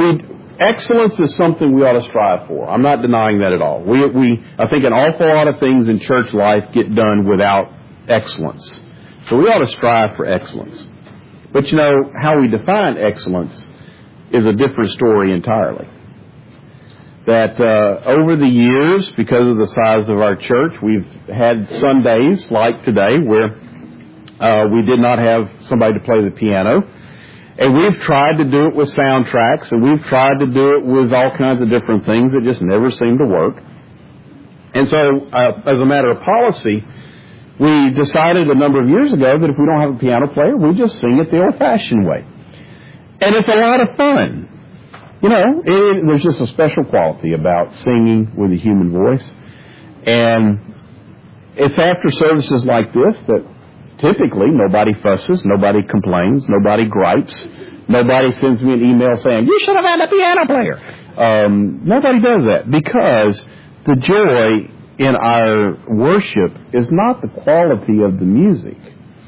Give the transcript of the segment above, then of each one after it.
excellence is something we ought to strive for. I'm not denying that at all. I think an awful lot of things in church life get done without excellence. So we ought to strive for excellence. But how we define excellence is a different story entirely. That over the years, because of the size of our church, we've had Sundays like today where we did not have somebody to play the piano. And we've tried to do it with soundtracks, and we've tried to do it with all kinds of different things that just never seem to work. And so, as a matter of policy, we decided a number of years ago that if we don't have a piano player, we just sing it the old-fashioned way. And it's a lot of fun. There's just a special quality about singing with a human voice. And it's after services like this that typically nobody fusses, nobody complains, nobody gripes, nobody sends me an email saying, you should have had a piano player. Nobody does that, because the joy in our worship is not the quality of the music,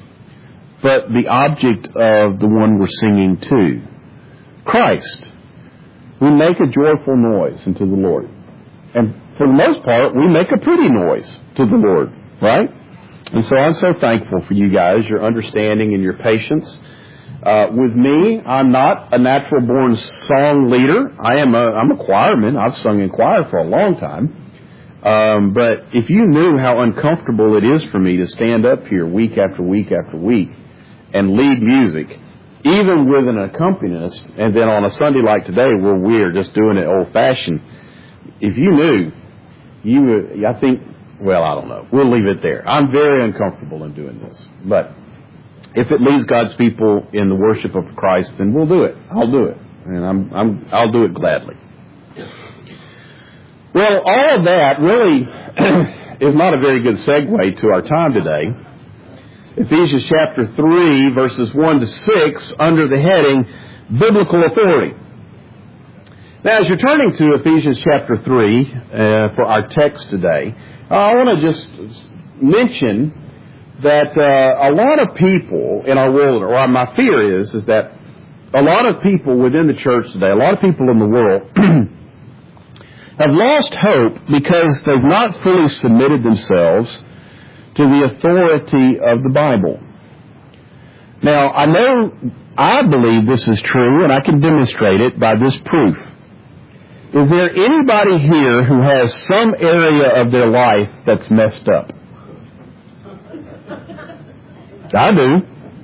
but the object of the one we're singing to, Christ. We make a joyful noise unto the Lord. And for the most part, we make a pretty noise to the Lord, right? And so I'm so thankful for you guys, your understanding and your patience. With me, I'm not a natural-born song leader. I'm a choirman. I've sung in choir for a long time. But if you knew how uncomfortable it is for me to stand up here week after week after week and lead music, even with an accompanist, and then on a Sunday like today where we're just doing it old-fashioned, if you knew, you would, I think, well, I don't know. We'll leave it there. I'm very uncomfortable in doing this. But if it leads God's people in the worship of Christ, then we'll do it. I'll do it. And I'll do it gladly. Well, all of that really is not a very good segue to our time today. Ephesians chapter 3, verses 1 to 6, under the heading, Biblical Authority. Now, as you're turning to Ephesians chapter 3 for our text today, I want to just mention that a lot of people in our world, or my fear is that a lot of people within the church today, a lot of people in the world, have lost hope because they've not fully submitted themselves to the authority of the Bible. Now, I believe this is true, and I can demonstrate it by this proof. Is there anybody here who has some area of their life that's messed up? I do.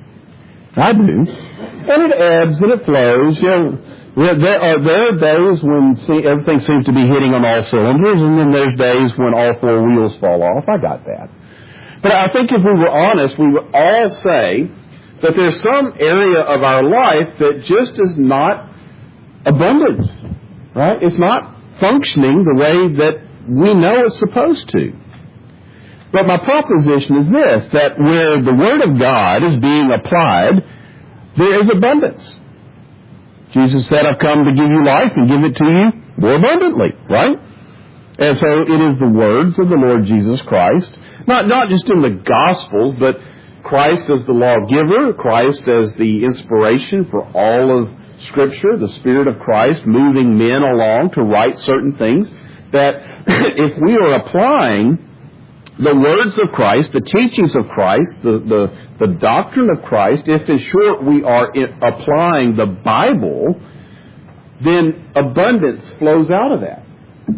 And it ebbs and it flows. There are days when everything seems to be hitting on all cylinders, and then there's days when all four wheels fall off. I got that. But I think if we were honest, we would all say that there's some area of our life that just is not abundant. Right? It's not functioning the way that we know it's supposed to. But my proposition is this, that where the Word of God is being applied, there is abundance. Jesus said, I've come to give you life and give it to you more abundantly, right? And so it is the words of the Lord Jesus Christ, not just in the Gospels, but Christ as the lawgiver, Christ as the inspiration for all of Scripture, the Spirit of Christ moving men along to write certain things, that if we are applying the words of Christ, the teachings of Christ, the doctrine of Christ, if in short we are applying the Bible, then abundance flows out of that.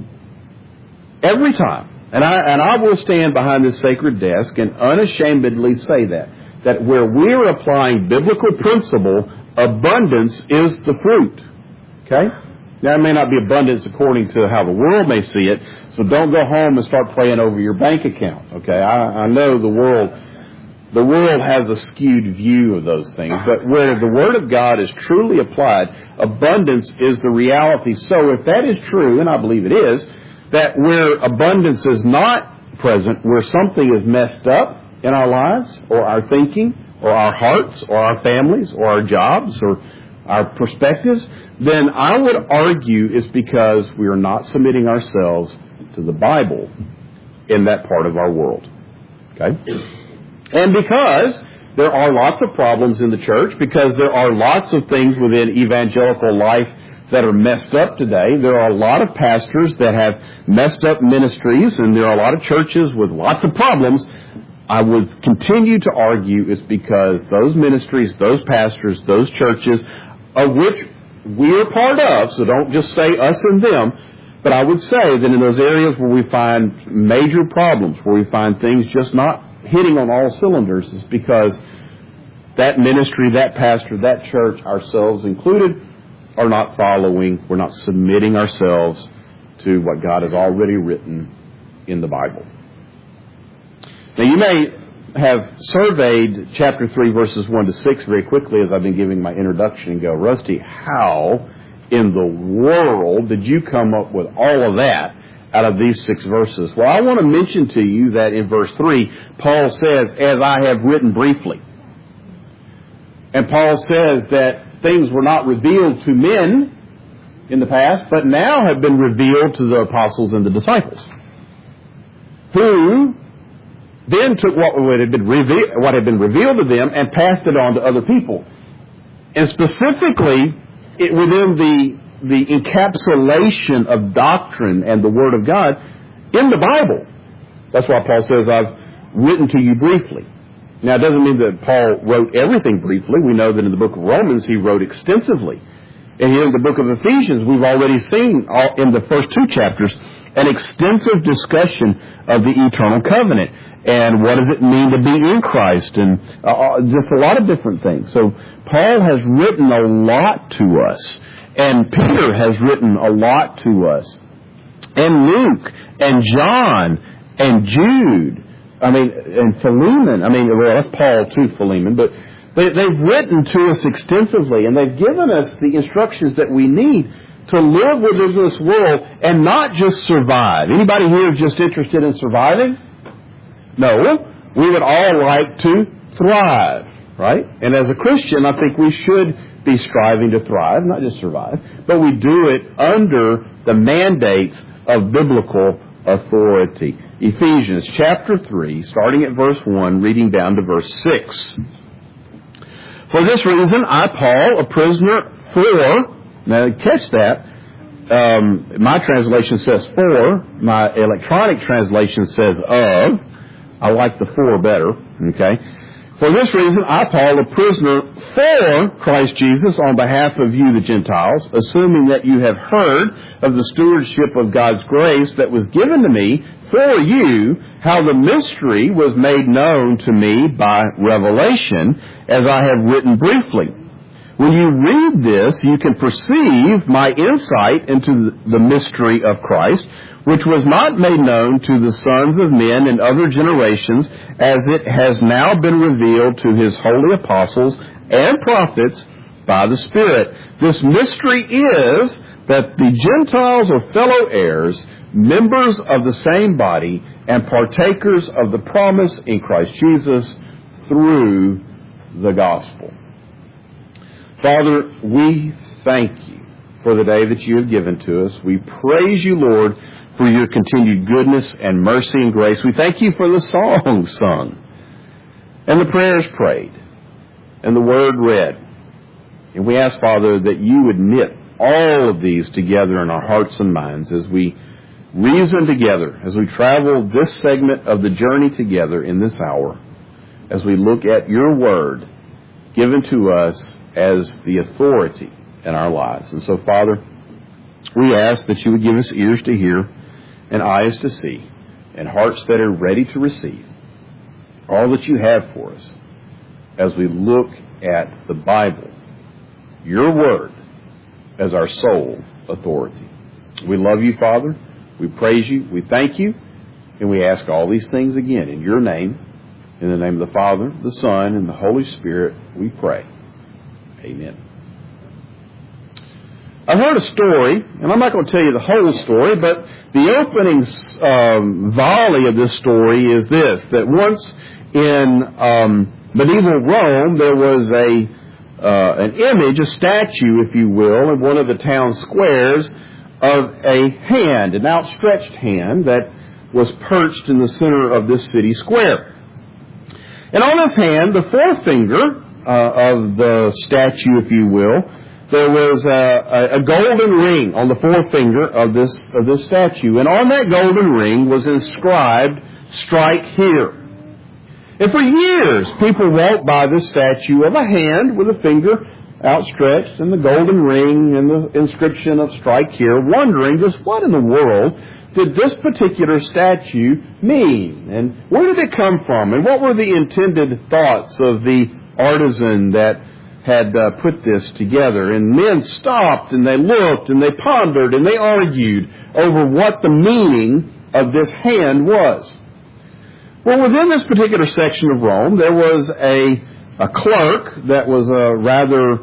Every time. And I will stand behind this sacred desk and unashamedly say that where we're applying biblical principle, abundance is the fruit. Okay? Now, it may not be abundance according to how the world may see it, so don't go home and start praying over your bank account. Okay? I know the world has a skewed view of those things, but where the Word of God is truly applied, abundance is the reality. So if that is true, and I believe it is, that where abundance is not present, where something is messed up in our lives, or our thinking, or our hearts, or our families, or our jobs, or our perspectives, then I would argue it's because we are not submitting ourselves to the Bible in that part of our world. Okay? And because there are lots of problems in the church, because there are lots of things within evangelical life that are messed up today. There are a lot of pastors that have messed up ministries, and there are a lot of churches with lots of problems. I would continue to argue it's because those ministries, those pastors, those churches, of which we are part of, so don't just say us and them, but I would say that in those areas where we find major problems, where we find things just not hitting on all cylinders, is because that ministry, that pastor, that church, ourselves included, are not following, we're not submitting ourselves to what God has already written in the Bible. Now, you may have surveyed chapter 3, verses 1 to 6 very quickly as I've been giving my introduction and go, Rusty, how in the world did you come up with all of that out of these 6 verses? Well, I want to mention to you that in verse 3, Paul says, as I have written briefly. And Paul says that things were not revealed to men in the past, but now have been revealed to the apostles and the disciples, who then took what had been revealed to them and passed it on to other people. And specifically, within the encapsulation of doctrine and the Word of God in the Bible. That's why Paul says, I've written to you briefly. Now, it doesn't mean that Paul wrote everything briefly. We know that in the book of Romans, he wrote extensively. And here in the book of Ephesians, we've already seen in the first 2 chapters an extensive discussion of the eternal covenant and what does it mean to be in Christ, and just a lot of different things. So Paul has written a lot to us, and Peter has written a lot to us, and Luke and John and Jude, and Philemon. Well, that's Paul too, Philemon, but they've written to us extensively, and they've given us the instructions that we need to live within this world and not just survive. Anybody here just interested in surviving? No. We would all like to thrive, right? And as a Christian, I think we should be striving to thrive, not just survive, but we do it under the mandates of biblical authority. Ephesians chapter 3, starting at verse 1, reading down to verse 6. For this reason, I, Paul, a prisoner for... Now, catch that. My translation says for. My electronic translation says of. I like the for better. Okay. For this reason, I, Paul, a prisoner for Christ Jesus on behalf of you, the Gentiles, assuming that you have heard of the stewardship of God's grace that was given to me for you, how the mystery was made known to me by revelation, as I have written briefly. When you read this, you can perceive my insight into the mystery of Christ, which was not made known to the sons of men in other generations, as it has now been revealed to his holy apostles and prophets by the Spirit. This mystery is that the Gentiles are fellow heirs, members of the same body, and partakers of the promise in Christ Jesus through the gospel. Father, we thank you for the day that you have given to us. We praise you, Lord, for your continued goodness and mercy and grace. We thank you for the songs sung and the prayers prayed and the word read. And we ask, Father, that you would knit all of these together in our hearts and minds as we reason together, as we travel this segment of the journey together in this hour, as we look at your word given to us as the authority in our lives. And so, Father, we ask that you would give us ears to hear and eyes to see and hearts that are ready to receive all that you have for us as we look at the Bible, your word, as our sole authority. We love you, Father. We praise you. We thank you. And we ask all these things again in your name. In the name of the Father, the Son, and the Holy Spirit, we pray. Amen. I've heard a story, and I'm not going to tell you the whole story, but the opening volley of this story is this, that once in medieval Rome, there was an image, a statue, if you will, in one of the town squares of a hand, an outstretched hand that was perched in the center of this city square. And on this hand, the forefinger of the statue, if you will, there was a golden ring on the forefinger of this statue. And on that golden ring was inscribed, "Strike here." And for years, people walked by this statue of a hand with a finger outstretched and the golden ring and the inscription of "Strike here," wondering just what in the world did this particular statue mean? And where did it come from? And what were the intended thoughts of the artisan that had put this together? And men stopped and they looked and they pondered and they argued over what the meaning of this hand was. Well, within this particular section of Rome, there was a clerk that was a rather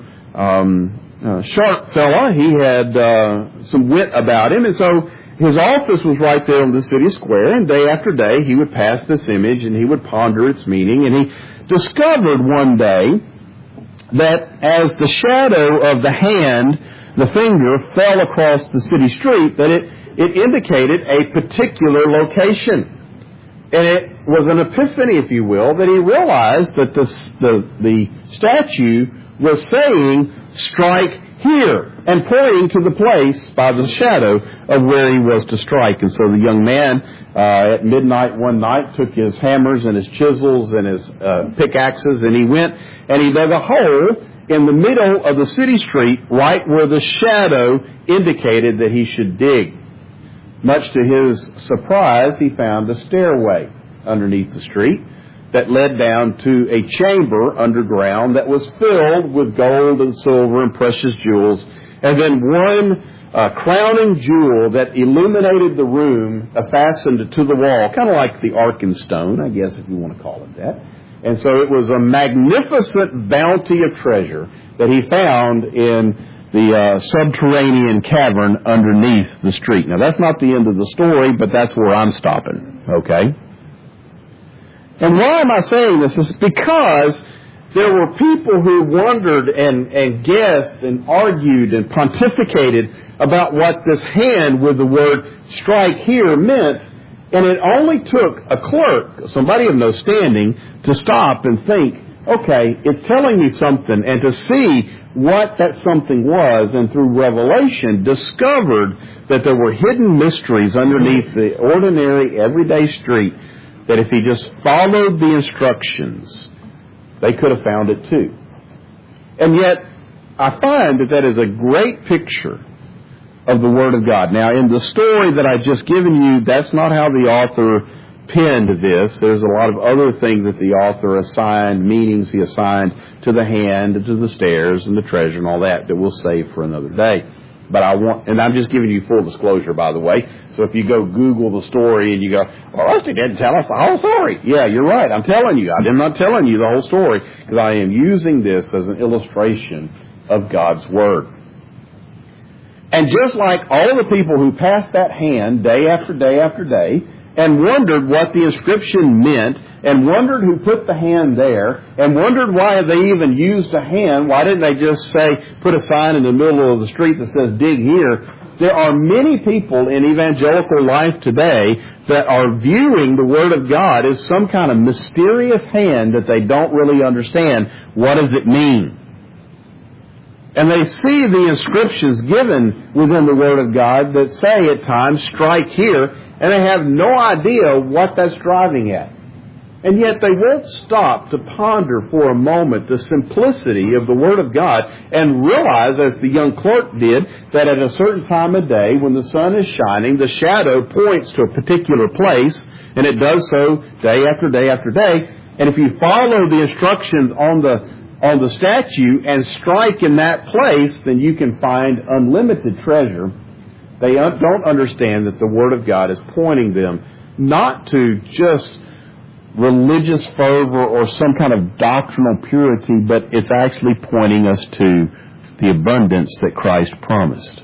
sharp fella. He had some wit about him, and so his office was right there on the city square, and day after day he would pass this image and he would ponder its meaning, and he discovered one day that as the shadow of the hand, the finger, fell across the city street, that it indicated a particular location. And it was an epiphany, if you will, that he realized that the statue was saying, "Strike here," and pointing to the place by the shadow of where he was to strike. And so the young man, at midnight one night, took his hammers and his chisels and his pickaxes, and he went and he dug a hole in the middle of the city street, right where the shadow indicated that he should dig. Much to his surprise, he found a stairway underneath the street that led down to a chamber underground that was filled with gold and silver and precious jewels, and then one crowning jewel that illuminated the room, fastened to the wall, kind of like the Arkenstone, I guess, if you want to call it that. And so it was a magnificent bounty of treasure that he found in the subterranean cavern underneath the street. Now, that's not the end of the story, but that's where I'm stopping, okay? And why am I saying this? It's because there were people who wondered and guessed and argued and pontificated about what this hand with the word "strike here" meant. And it only took a clerk, somebody of no standing, to stop and think, okay, it's telling me something, and to see what that something was, and through revelation discovered that there were hidden mysteries underneath the ordinary, everyday street, that if he just followed the instructions, they could have found it too. And yet, I find that is a great picture of the Word of God. Now, in the story that I've just given you, that's not how the author penned this. There's a lot of other things that the author assigned, meanings he assigned to the hand and to the stairs and the treasure and all that we'll save for another day. But and I'm just giving you full disclosure, by the way. So if you go Google the story and you go, well, Rusty didn't tell us the whole story. Yeah, you're right. I'm telling you. I'm not telling you the whole story, because I am using this as an illustration of God's Word. And just like all the people who passed that hand day after day after day and wondered what the inscription meant and wondered who put the hand there and wondered why they even used a hand, why didn't they just say, put a sign in the middle of the street that says "dig here," there are many people in evangelical life today that are viewing the Word of God as some kind of mysterious hand that they don't really understand. What does it mean? And they see the inscriptions given within the Word of God that say at times, "Strike here," and they have no idea what that's driving at. And yet they won't stop to ponder for a moment the simplicity of the Word of God and realize, as the young clerk did, that at a certain time of day, when the sun is shining, the shadow points to a particular place, and it does so day after day after day. And if you follow the instructions on the statue and strike in that place, then you can find unlimited treasure. They don't understand that the Word of God is pointing them not to just religious fervor or some kind of doctrinal purity, but it's actually pointing us to the abundance that Christ promised.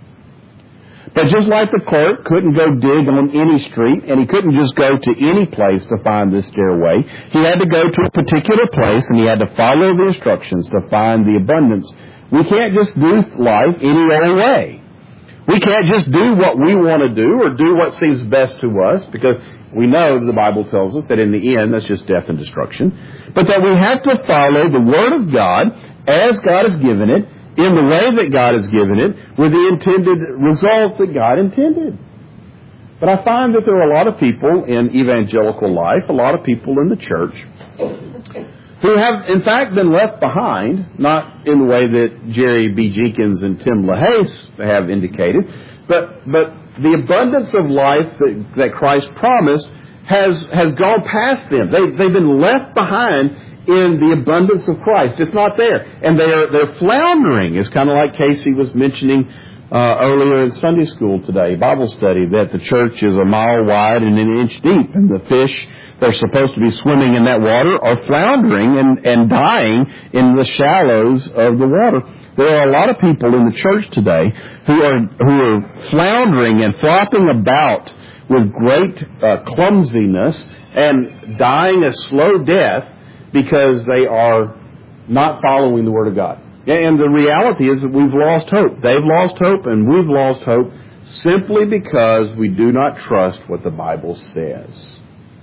But just like the clerk couldn't go dig on any street, and he couldn't just go to any place to find this stairway, he had to go to a particular place, and he had to follow the instructions to find the abundance. We can't just do life any other way. We can't just do what we want to do or do what seems best to us, because we know the Bible tells us that in the end that's just death and destruction. But that we have to follow the Word of God as God has given it, in the way that God has given it with the intended results that God intended. But I find that there are a lot of people in evangelical life, a lot of people in the church, who have, in fact, been left behind, not in the way that Jerry B. Jenkins and Tim LaHaye have indicated, but the abundance of life that Christ promised has gone past them. They've been left behind in the abundance of Christ. It's not there. And they're floundering. It's kind of like Casey was mentioning earlier in Sunday school today, Bible study, that the church is a mile wide and an inch deep, and the fish that are supposed to be swimming in that water are floundering and dying in the shallows of the water. There are a lot of people in the church today who are floundering and flopping about with great clumsiness and dying a slow death because they are not following the Word of God. And the reality is that we've lost hope. They've lost hope and we've lost hope simply because we do not trust what the Bible says.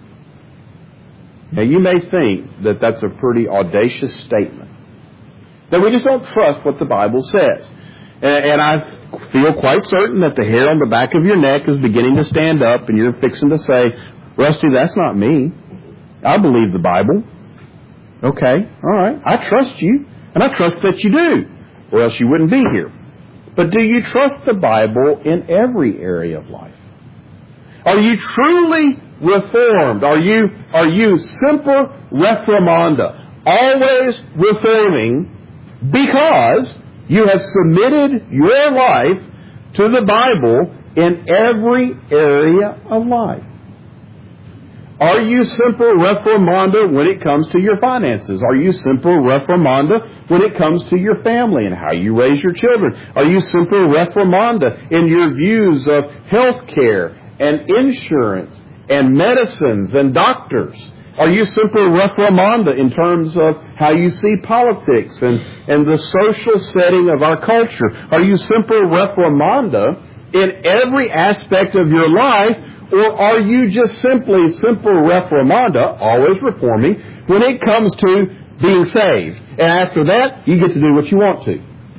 Now, you may think that that's a pretty audacious statement, that we just don't trust what the Bible says. And I feel quite certain that the hair on the back of your neck is beginning to stand up and you're fixing to say, Rusty, that's not me. I believe the Bible. Okay, all right. I trust you, and I trust that you do, or else you wouldn't be here. But do you trust the Bible in every area of life? Are you truly reformed? Are you semper reformanda, always reforming because you have submitted your life to the Bible in every area of life? Are you semper reformanda when it comes to your finances? Are you semper reformanda when it comes to your family and how you raise your children? Are you semper reformanda in your views of health care and insurance and medicines and doctors? Are you semper reformanda in terms of how you see politics and the social setting of our culture? Are you semper reformanda in every aspect of your life? Or are you just simply semper reformanda, always reforming, when it comes to being saved? And after that, you get to do what you want to.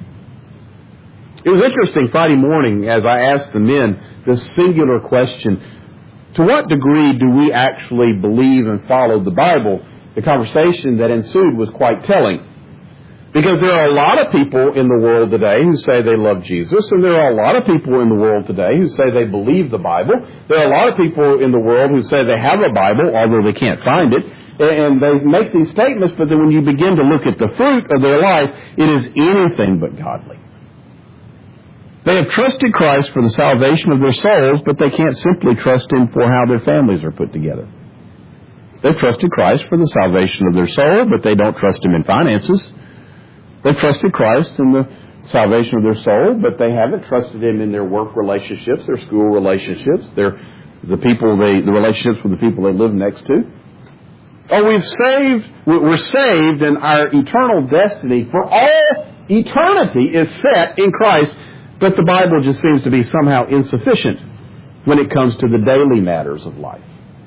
It was interesting Friday morning as I asked the men this singular question, to what degree do we actually believe and follow the Bible? The conversation that ensued was quite telling. Because there are a lot of people in the world today who say they love Jesus, and there are a lot of people in the world today who say they believe the Bible. There are a lot of people in the world who say they have a Bible, although they can't find it. And they make these statements, but then when you begin to look at the fruit of their life, it is anything but godly. They have trusted Christ for the salvation of their souls, but they can't simply trust Him for how their families are put together. They've trusted Christ for the salvation of their soul, but they don't trust Him in finances. They've trusted Christ in the salvation of their soul, but they haven't trusted Him in their work relationships, their school relationships, the relationships with the people they live next to. Oh, we're saved, and our eternal destiny for all eternity is set in Christ, but the Bible just seems to be somehow insufficient when it comes to the daily matters of life.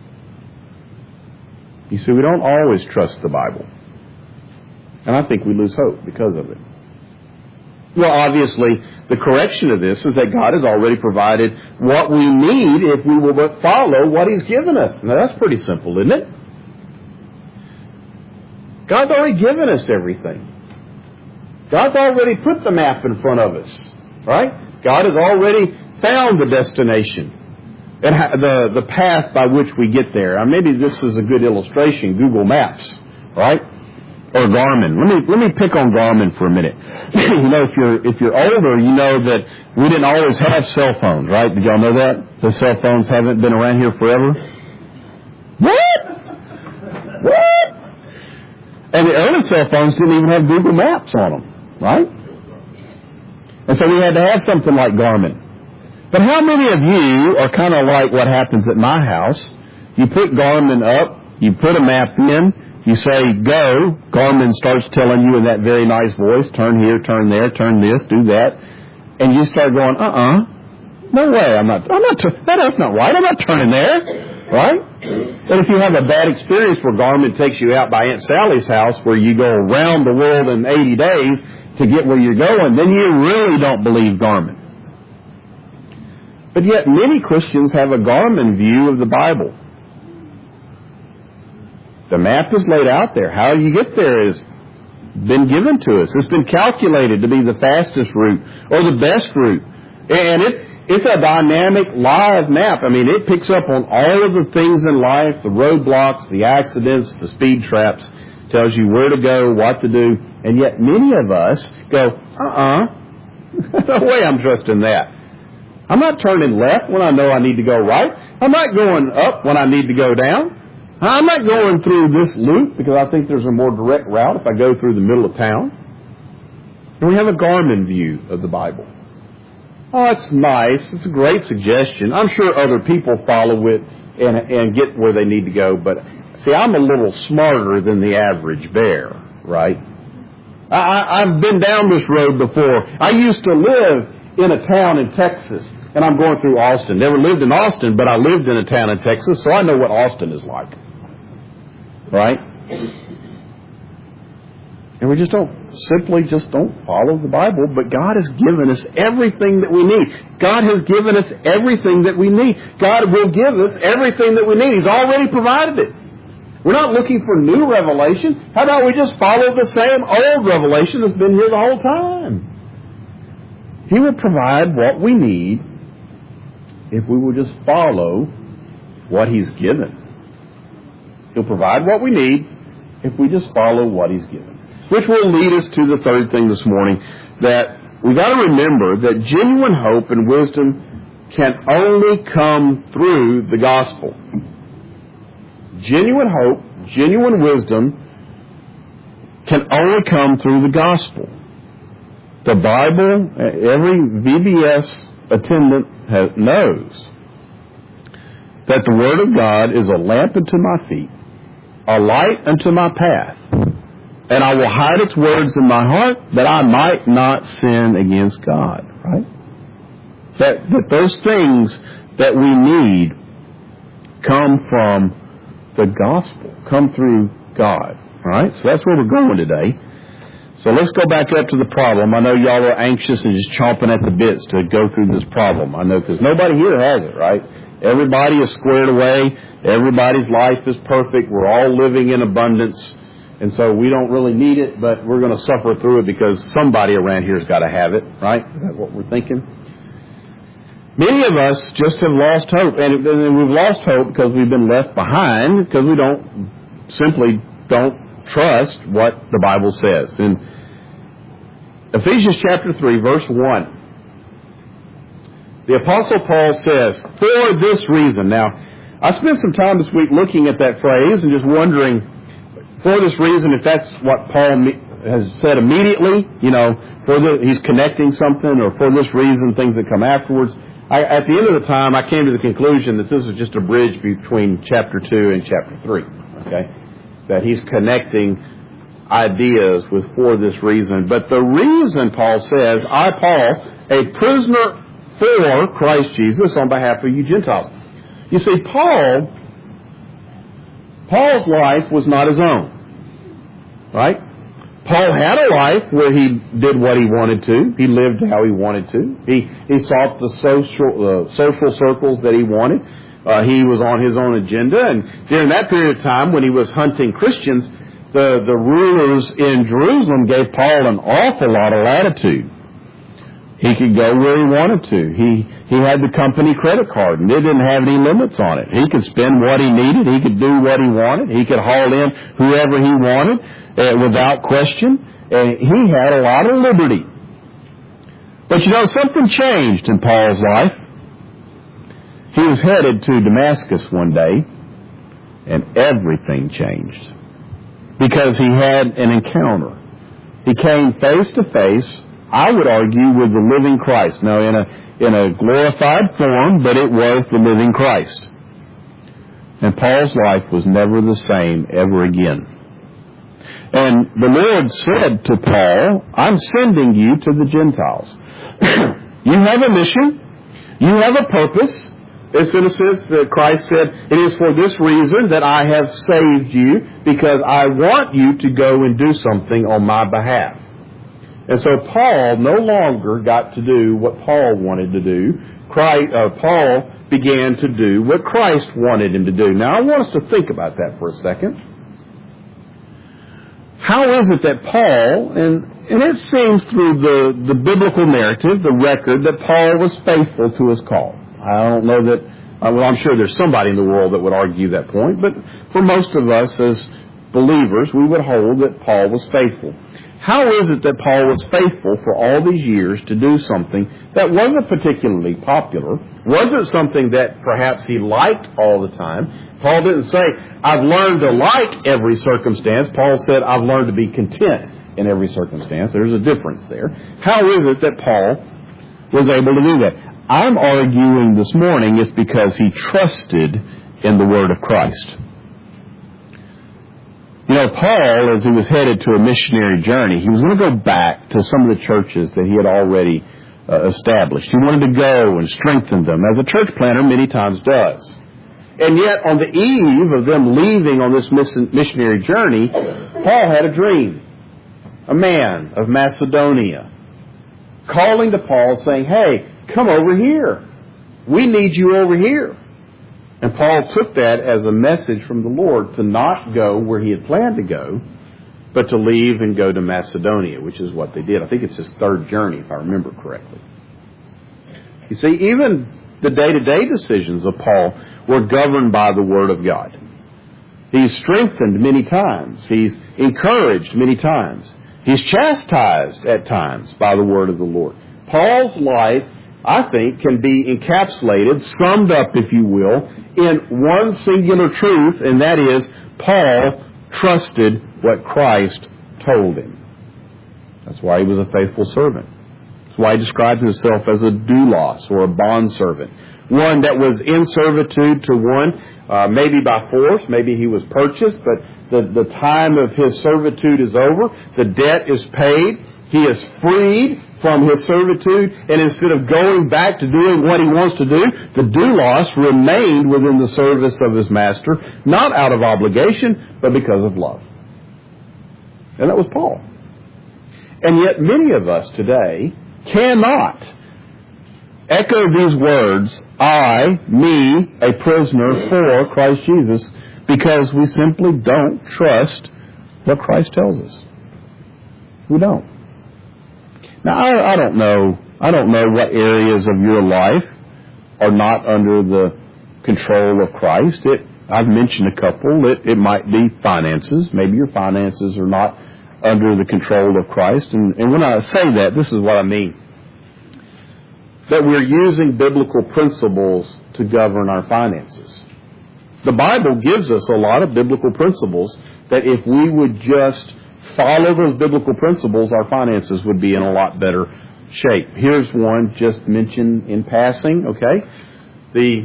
You see, we don't always trust the Bible. And I think we lose hope because of it. Well, obviously, the correction of this is that God has already provided what we need if we will but follow what He's given us. Now, that's pretty simple, isn't it? God's already given us everything. God's already put the map in front of us, right? God has already found the destination and the path by which we get there. Maybe this is a good illustration, Google Maps, right? Or Garmin. Let me pick on Garmin for a minute. You know, if you're older, you know that we didn't always have cell phones, right? Did y'all know that? The cell phones haven't been around here forever. What? And the early cell phones didn't even have Google Maps on them, right? And so we had to have something like Garmin. But how many of you are kind of like what happens at my house? You put Garmin up, you put a map in, you say, go. Garmin starts telling you in that very nice voice, turn here, turn there, turn this, do that. And you start going, no way, that's not right, I'm not turning there, right? And if you have a bad experience where Garmin takes you out by Aunt Sally's house where you go around the world in 80 days, to get where you're going, then you really don't believe Garmin. But yet many Christians have a Garmin view of the Bible. The map is laid out there. How you get there has been given to us. It's been calculated to be the fastest route or the best route. And it's a dynamic, live map. I mean, it picks up on all of the things in life, the roadblocks, the accidents, the speed traps, tells you where to go, what to do. And yet many of us go, no way I'm trusting that. I'm not turning left when I know I need to go right. I'm not going up when I need to go down. I'm not going through this loop because I think there's a more direct route if I go through the middle of town. And we have a Garmin view of the Bible. Oh, it's nice. It's a great suggestion. I'm sure other people follow it and get where they need to go. But see, I'm a little smarter than the average bear, right? I've been down this road before. I used to live in a town in Texas, and I'm going through Austin. Never lived in Austin, but I lived in a town in Texas, so I know what Austin is like. Right? And we simply don't follow the Bible, but God has given us everything that we need. God has given us everything that we need. God will give us everything that we need. He's already provided it. We're not looking for new revelation. How about we just follow the same old revelation that's been here the whole time? He will provide what we need if we will just follow what He's given. He'll provide what we need if we just follow what He's given. Which will lead us to the third thing this morning, that we've got to remember that genuine hope and wisdom can only come through the gospel. Genuine hope, genuine wisdom can only come through the gospel. The Bible, every VBS attendant knows that the Word of God is a lamp unto my feet, a light unto my path, and I will hide its words in my heart that I might not sin against God. Right? That those things that we need come from the gospel, come through God. All right? So that's where we're going today. So let's go back up to the problem. I know y'all are anxious and just chomping at the bits to go through this problem. I know because nobody here has it, right? Everybody is squared away. Everybody's life is perfect. We're all living in abundance. And so we don't really need it, but we're going to suffer through it because somebody around here has got to have it, right? Is that what we're thinking? Many of us just have lost hope. And we've lost hope because we've been left behind because we simply don't trust what the Bible says. In Ephesians chapter 3, verse 1, the Apostle Paul says, for this reason. Now, I spent some time this week looking at that phrase and just wondering, for this reason, if that's what Paul has said immediately, he's connecting something, or for this reason, things that come afterwards. At the end of the time, I came to the conclusion that this is just a bridge between chapter 2 and chapter 3. Okay? That he's connecting ideas with for this reason. But the reason Paul says, I, Paul, a prisoner for Christ Jesus on behalf of you Gentiles. You see, Paul's life was not his own. Right? Paul had a life where he did what he wanted to. He lived how he wanted to. He sought the social circles that he wanted. He was on his own agenda. And during that period of time when he was hunting Christians, the rulers in Jerusalem gave Paul an awful lot of latitude. He could go where he wanted to. He had the company credit card, and it didn't have any limits on it. He could spend what he needed. He could do what he wanted. He could haul in whoever he wanted without question. And he had a lot of liberty. But something changed in Paul's life. He was headed to Damascus one day, and everything changed. Because he had an encounter. He came face to face, I would argue, with the living Christ. Now, in a glorified form, but it was the living Christ. And Paul's life was never the same ever again. And the Lord said to Paul, I'm sending you to the Gentiles. You have a mission. You have a purpose. It's in a sense that Christ said, it is for this reason that I have saved you, because I want you to go and do something on my behalf. And so Paul no longer got to do what Paul wanted to do. Paul began to do what Christ wanted him to do. Now, I want us to think about that for a second. How is it that Paul, and it seems through the biblical narrative, the record, that Paul was faithful to his call? I don't know that, well, I'm sure there's somebody in the world that would argue that point, but for most of us as believers, we would hold that Paul was faithful. How is it that Paul was faithful for all these years to do something that wasn't particularly popular, wasn't something that perhaps he liked all the time? Paul didn't say, I've learned to like every circumstance. Paul said, I've learned to be content in every circumstance. There's a difference there. How is it that Paul was able to do that? I'm arguing this morning it's because he trusted in the Word of Christ. You know, Paul, as he was headed to a missionary journey, he was going to go back to some of the churches that he had already established. He wanted to go and strengthen them, as a church planter many times does. And yet, on the eve of them leaving on this missionary journey, Paul had a dream. A man of Macedonia calling to Paul saying, hey, come over here. We need you over here. And Paul took that as a message from the Lord to not go where he had planned to go, but to leave and go to Macedonia, which is what they did. I think it's his third journey, if I remember correctly. You see, even the day-to-day decisions of Paul were governed by the Word of God. He's strengthened many times. He's encouraged many times. He's chastised at times by the Word of the Lord. Paul's life, I think, can be encapsulated, summed up, if you will, in one singular truth, and that is, Paul trusted what Christ told him. That's why he was a faithful servant. That's why he described himself as a doulos, or a bondservant. One that was in servitude to one, maybe by force, maybe he was purchased, but the time of his servitude is over. The debt is paid. He is freed from his servitude, and instead of going back to doing what he wants to do, the doulos remained within the service of his master, not out of obligation, but because of love. And that was Paul. And yet many of us today cannot echo these words, I, me, a prisoner for Christ Jesus, because we simply don't trust what Christ tells us. We don't. Now, I don't know what areas of your life are not under the control of Christ. I've mentioned a couple. It might be finances. Maybe your finances are not under the control of Christ. And when I say that, this is what I mean. That we're using biblical principles to govern our finances. The Bible gives us a lot of biblical principles that if we would just follow those biblical principles, our finances would be in a lot better shape. Here's one just mentioned in passing, okay? The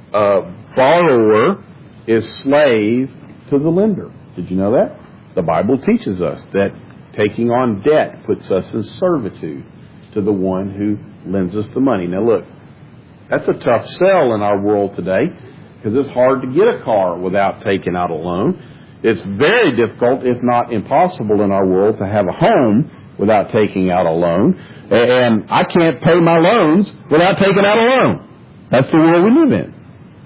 borrower is slave to the lender. Did you know that? The Bible teaches us that taking on debt puts us in servitude to the one who lends us the money. Now look, that's a tough sell in our world today because it's hard to get a car without taking out a loan. It's very difficult, if not impossible in our world, to have a home without taking out a loan. And I can't pay my loans without taking out a loan. That's the world we live in.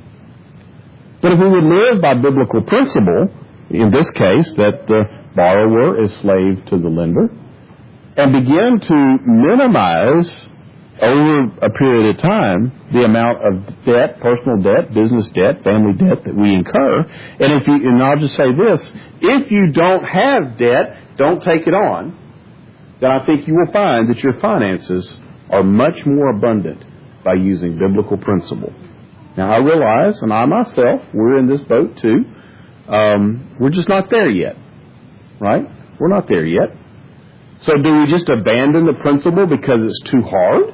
But if we would live by biblical principle, in this case, that the borrower is slave to the lender, and begin to minimize over a period of time the amount of debt, personal debt, business debt, family debt that we incur. And I'll just say this, if you don't have debt, don't take it on, then I think you will find that your finances are much more abundant by using biblical principle. Now I realize, and I myself, we're in this boat too, we're just not there yet, right? We're not there yet. So do we just abandon the principle because it's too hard?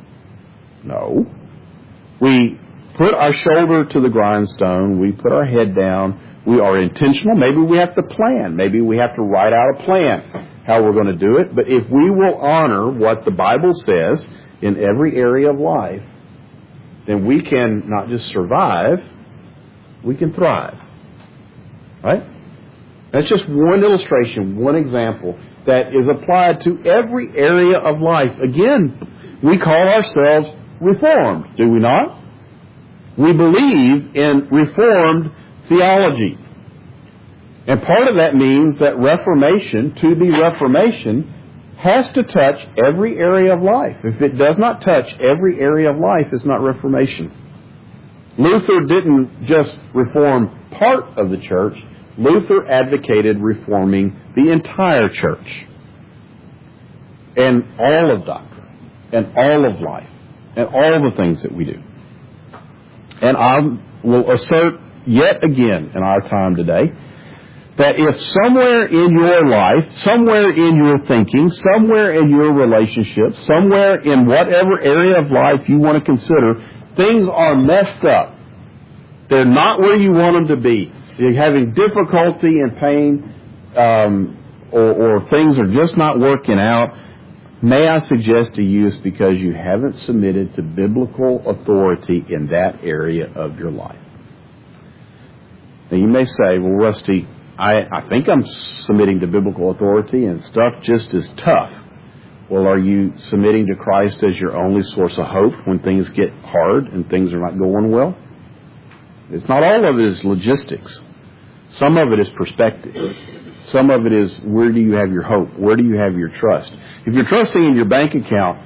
No. We put our shoulder to the grindstone. We put our head down. We are intentional. Maybe we have to plan. Maybe we have to write out a plan how we're going to do it. But if we will honor what the Bible says in every area of life, then we can not just survive, we can thrive. Right? That's just one illustration, one example that is applied to every area of life. Again, we call ourselves Reformed, do we not? We believe in Reformed theology. And part of that means that Reformation, to be Reformation, has to touch every area of life. If it does not touch every area of life, it's not Reformation. Luther didn't just reform part of the church. Luther advocated reforming the entire church and all of doctrine and all of life and all the things that we do. And I will assert yet again in our time today that if somewhere in your life, somewhere in your thinking, somewhere in your relationship, somewhere in whatever area of life you want to consider, things are messed up. They're not where you want them to be. You're having difficulty and pain, or things are just not working out. May I suggest to you it's because you haven't submitted to biblical authority in that area of your life. Now you may say, well, Rusty, I think I'm submitting to biblical authority and stuff just is tough. Well, are you submitting to Christ as your only source of hope when things get hard and things are not going well? It's not all of it is logistics. Some of it is perspective. Some of it is where do you have your hope? Where do you have your trust? If you're trusting in your bank account,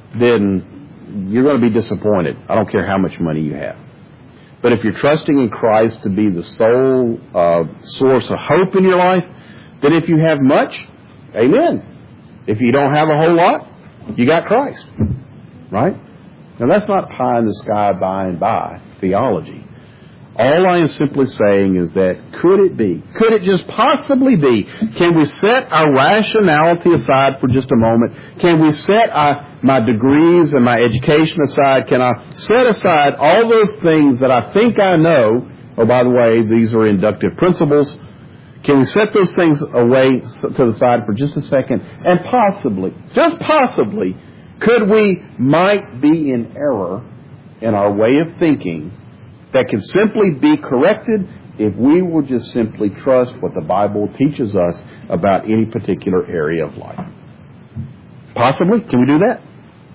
then you're going to be disappointed. I don't care how much money you have. But if you're trusting in Christ to be the sole source of hope in your life, then if you have much, amen. If you don't have a whole lot, you got Christ. Right? Now that's not pie in the sky by and by theology. All I am simply saying is that could it just possibly be, can we set our rationality aside for just a moment? Can we set my degrees and my education aside? Can I set aside all those things that I think I know? Oh, by the way, these are inductive principles. Can we set those things away to the side for just a second? And possibly, just possibly, could we might be in error in our way of thinking that can simply be corrected if we will just simply trust what the Bible teaches us about any particular area of life. Possibly. Can we do that?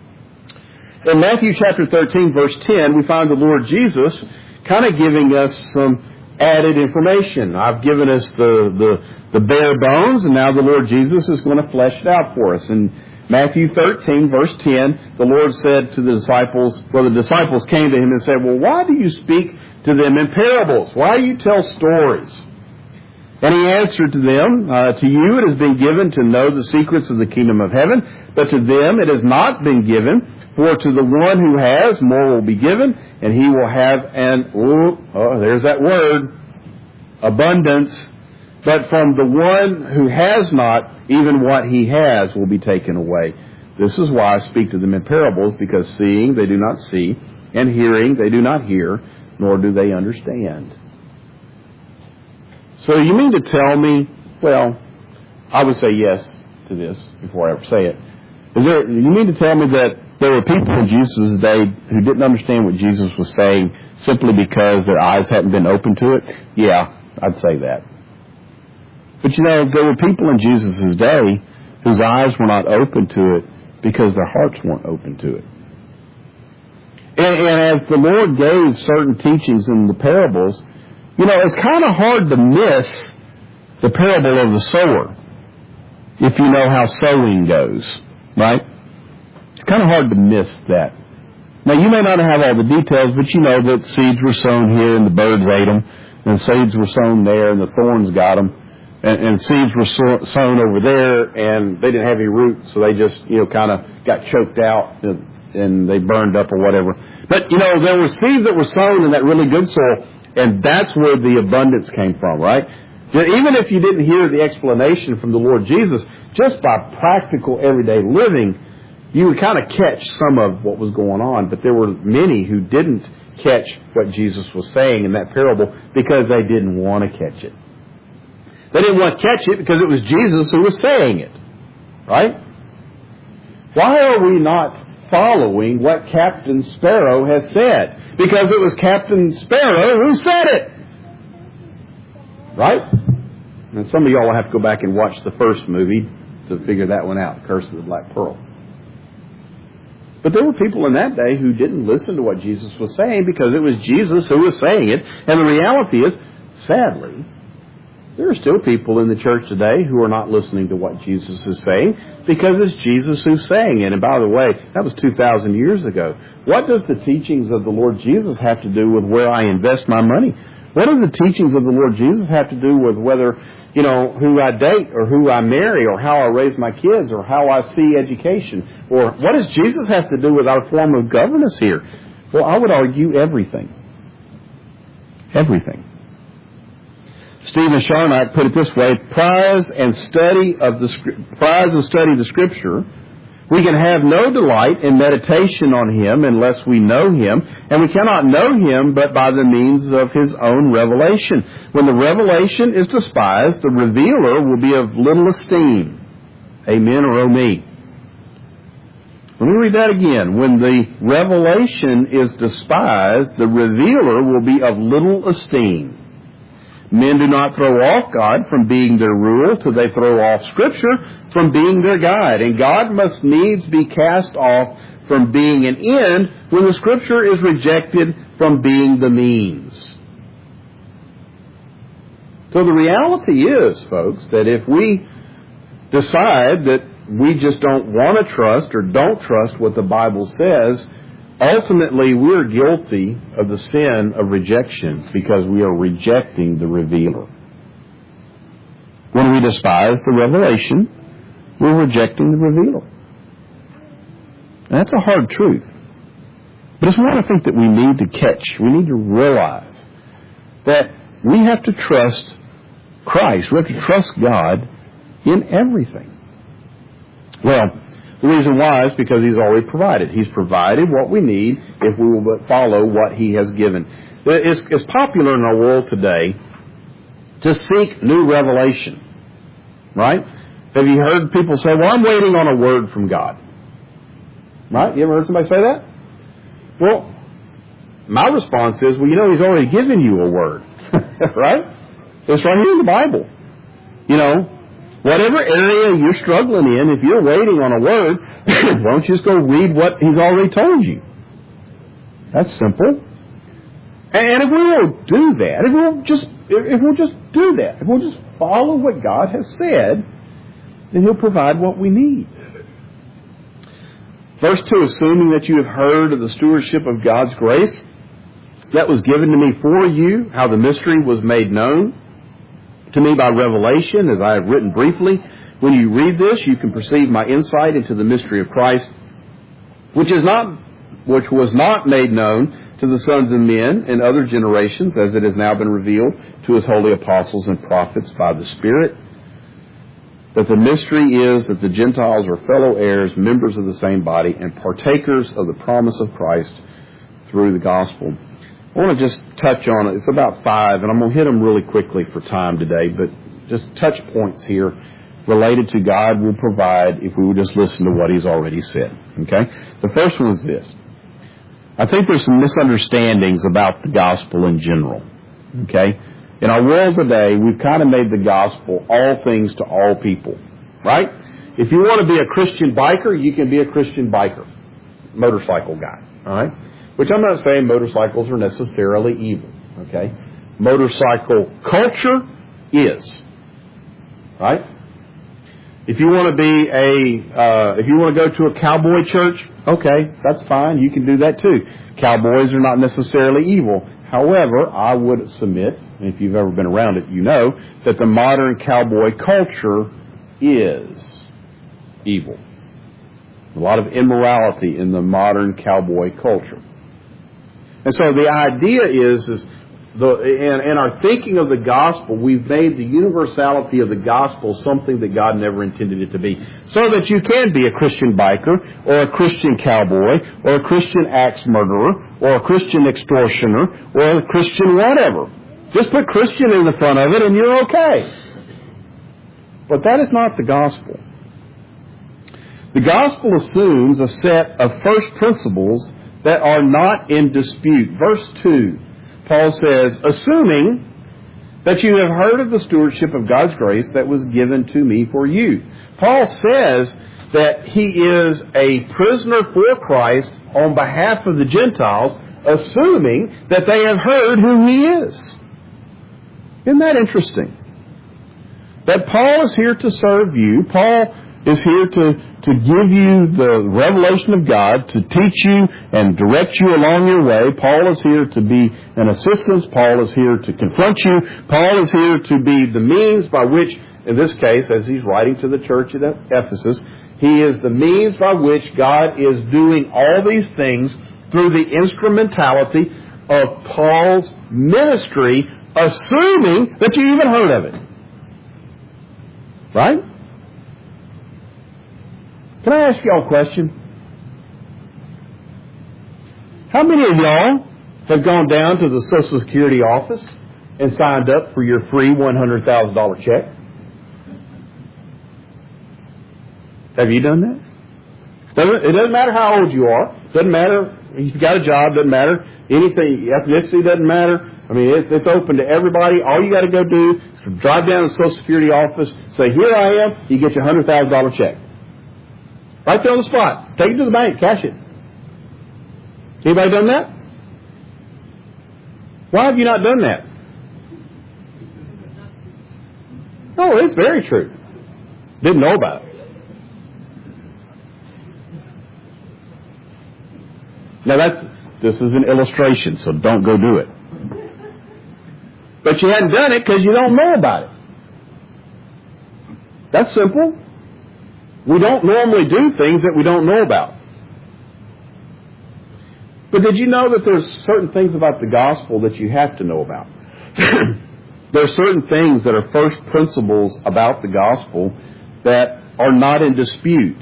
In Matthew chapter 13, verse 10, we find the Lord Jesus kind of giving us some added information. I've given us the bare bones, and now the Lord Jesus is going to flesh it out for us. In Matthew 13, verse 10, the Lord said to the disciples, the disciples came to Him and said, well, why do you speak to them in parables? Why do you tell stories? And He answered to them, to you it has been given to know the secrets of the kingdom of heaven, but to them it has not been given. For to the one who has, more will be given, and he will have there's that word, abundance. But from the one who has not, even what he has will be taken away. This is why I speak to them in parables, because seeing they do not see, and hearing they do not hear, nor do they understand. So you mean to tell me, well, I would say yes to this before I ever say it. You mean to tell me that there were people in Jesus' day who didn't understand what Jesus was saying simply because their eyes hadn't been open to it? Yeah, I'd say that. But there were people in Jesus' day whose eyes were not open to it because their hearts weren't open to it. And as the Lord gave certain teachings in the parables, it's kind of hard to miss the parable of the sower if you know how sowing goes, right? It's kind of hard to miss that. Now, you may not have all the details, but you know that seeds were sown here and the birds ate them, and seeds were sown there and the thorns got them, and seeds were sown over there and they didn't have any root, so they just, kind of got choked out and they burned up or whatever. But, there were seeds that were sown in that really good soil, and that's where the abundance came from, right? Even if you didn't hear the explanation from the Lord Jesus, just by practical everyday living, you would kind of catch some of what was going on. But there were many who didn't catch what Jesus was saying in that parable because they didn't want to catch it. They didn't want to catch it because it was Jesus who was saying it. Right? Why are we not following what Captain Sparrow has said? Because it was Captain Sparrow who said it. Right? And some of y'all will have to go back and watch the first movie to figure that one out, Curse of the Black Pearl. But there were people in that day who didn't listen to what Jesus was saying because it was Jesus who was saying it. And the reality is, sadly, there are still people in the church today who are not listening to what Jesus is saying because it's Jesus who's saying it. And by the way, that was 2,000 years ago. What does the teachings of the Lord Jesus have to do with where I invest my money? What do the teachings of the Lord Jesus have to do with whether, who I date or who I marry or how I raise my kids or how I see education? Or what does Jesus have to do with our form of governance here? Well, I would argue everything. Everything. Stephen Charnock put it this way: prize and study the Scripture. We can have no delight in meditation on Him unless we know Him, and we cannot know Him but by the means of His own revelation. When the revelation is despised, the revealer will be of little esteem. Amen or oh me. Let me read that again. When the revelation is despised, the revealer will be of little esteem. Men do not throw off God from being their rule till they throw off Scripture from being their guide. And God must needs be cast off from being an end when the Scripture is rejected from being the means. So the reality is, folks, that if we decide that we just don't want to trust or don't trust what the Bible says, ultimately, we're guilty of the sin of rejection because we are rejecting the revealer. When we despise the revelation, we're rejecting the revealer. And that's a hard truth. But it's one I think that we need to catch. We need to realize that we have to trust Christ. We have to trust God in everything. Well, the reason why is because He's already provided. He's provided what we need if we will follow what He has given. It's popular in our world today to seek new revelation. Right? Have you heard people say, well, I'm waiting on a word from God? Right? You ever heard somebody say that? Well, my response is, well, He's already given you a word. Right? It's right here in the Bible. Whatever area you're struggling in, if you're waiting on a word, why don't you just go read what He's already told you? That's simple. And if we will do that, if we'll just follow what God has said, then He'll provide what we need. Verse 2, assuming that you have heard of the stewardship of God's grace that was given to me for you, how the mystery was made known to me by revelation, as I have written briefly. When you read this, you can perceive my insight into the mystery of Christ, which was not made known to the sons of men in other generations, as it has now been revealed to His holy apostles and prophets by the Spirit. That the mystery is that the Gentiles are fellow heirs, members of the same body, and partakers of the promise of Christ through the gospel. I want to just touch on it. It's about 5, and I'm going to hit them really quickly for time today, but just touch points here related to God will provide if we would just listen to what He's already said. Okay? The first one is this. I think there's some misunderstandings about the gospel in general. Okay? In our world today, we've kind of made the gospel all things to all people. Right? If you want to be a Christian biker, you can be a Christian biker. Motorcycle guy. All right? Which I'm not saying motorcycles are necessarily evil, okay? Motorcycle culture is, right? If you want to if you want to go to a cowboy church, okay, that's fine. You can do that too. Cowboys are not necessarily evil. However, I would submit, and if you've ever been around it, you know, that the modern cowboy culture is evil. A lot of immorality in the modern cowboy culture. And so the idea is in our thinking of the gospel, we've made the universality of the gospel something that God never intended it to be. So that you can be a Christian biker, or a Christian cowboy, or a Christian axe murderer, or a Christian extortioner, or a Christian whatever. Just put Christian in the front of it and you're okay. But that is not the gospel. The gospel assumes a set of first principles that are not in dispute. Verse 2, Paul says, assuming that you have heard of the stewardship of God's grace that was given to me for you. Paul says that he is a prisoner for Christ on behalf of the Gentiles, assuming that they have heard who he is. Isn't that interesting? That Paul is here to serve you. Paul is here to give you the revelation of God, to teach you and direct you along your way. Paul is here to be an assistance. Paul is here to confront you. Paul is here to be the means by which, in this case, as he's writing to the church at Ephesus, he is the means by which God is doing all these things through the instrumentality of Paul's ministry, assuming that you even heard of it. Right? Can I ask y'all a question? How many of y'all have gone down to the Social Security office and signed up for your free $100,000 check? Have you done that? It doesn't matter how old you are. Doesn't matter if you've got a job. Doesn't matter anything. Ethnicity doesn't matter. I mean, it's open to everybody. All you got to go do is drive down to the Social Security office, say, here I am, you get your $100,000 check. Right there on the spot. Take it to the bank, cash it. Anybody done that? Why have you not done that? Oh, it's very true. Didn't know about it. Now this is an illustration, so don't go do it. But you hadn't done it because you don't know about it. That's simple. We don't normally do things that we don't know about. But did you know that there's certain things about the gospel that you have to know about? There are certain things that are first principles about the gospel that are not in dispute.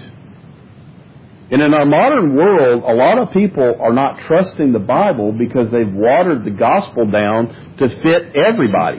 And in our modern world, a lot of people are not trusting the Bible because they've watered the gospel down to fit everybody.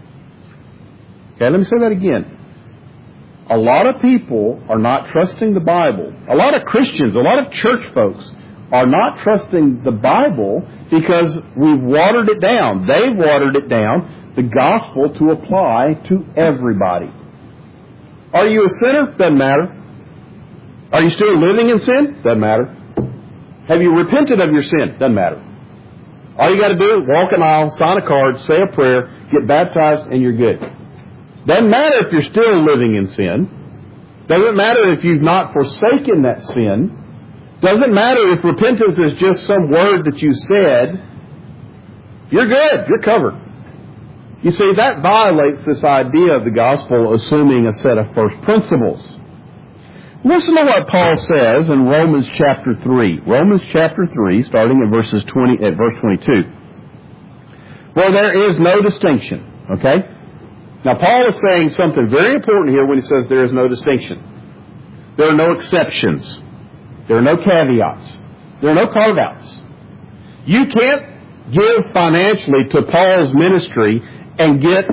Okay, let me say that again. A lot of people are not trusting the Bible. A lot of Christians, a lot of church folks are not trusting the Bible because we've watered it down. They've watered it down, the gospel, to apply to everybody. Are you a sinner? Doesn't matter. Are you still living in sin? Doesn't matter. Have you repented of your sin? Doesn't matter. All you got to do is walk an aisle, sign a card, say a prayer, get baptized, and you're good. Doesn't matter if you're still living in sin. Doesn't matter if you've not forsaken that sin. Doesn't matter if repentance is just some word that you said. You're good. You're covered. You see, that violates this idea of the gospel assuming a set of first principles. Listen to what Paul says in Romans chapter 3. Romans chapter 3, starting at verse 22. Well, there is no distinction. Okay? Now, Paul is saying something very important here when he says there is no distinction. There are no exceptions. There are no caveats. There are no carve-outs. You can't give financially to Paul's ministry and get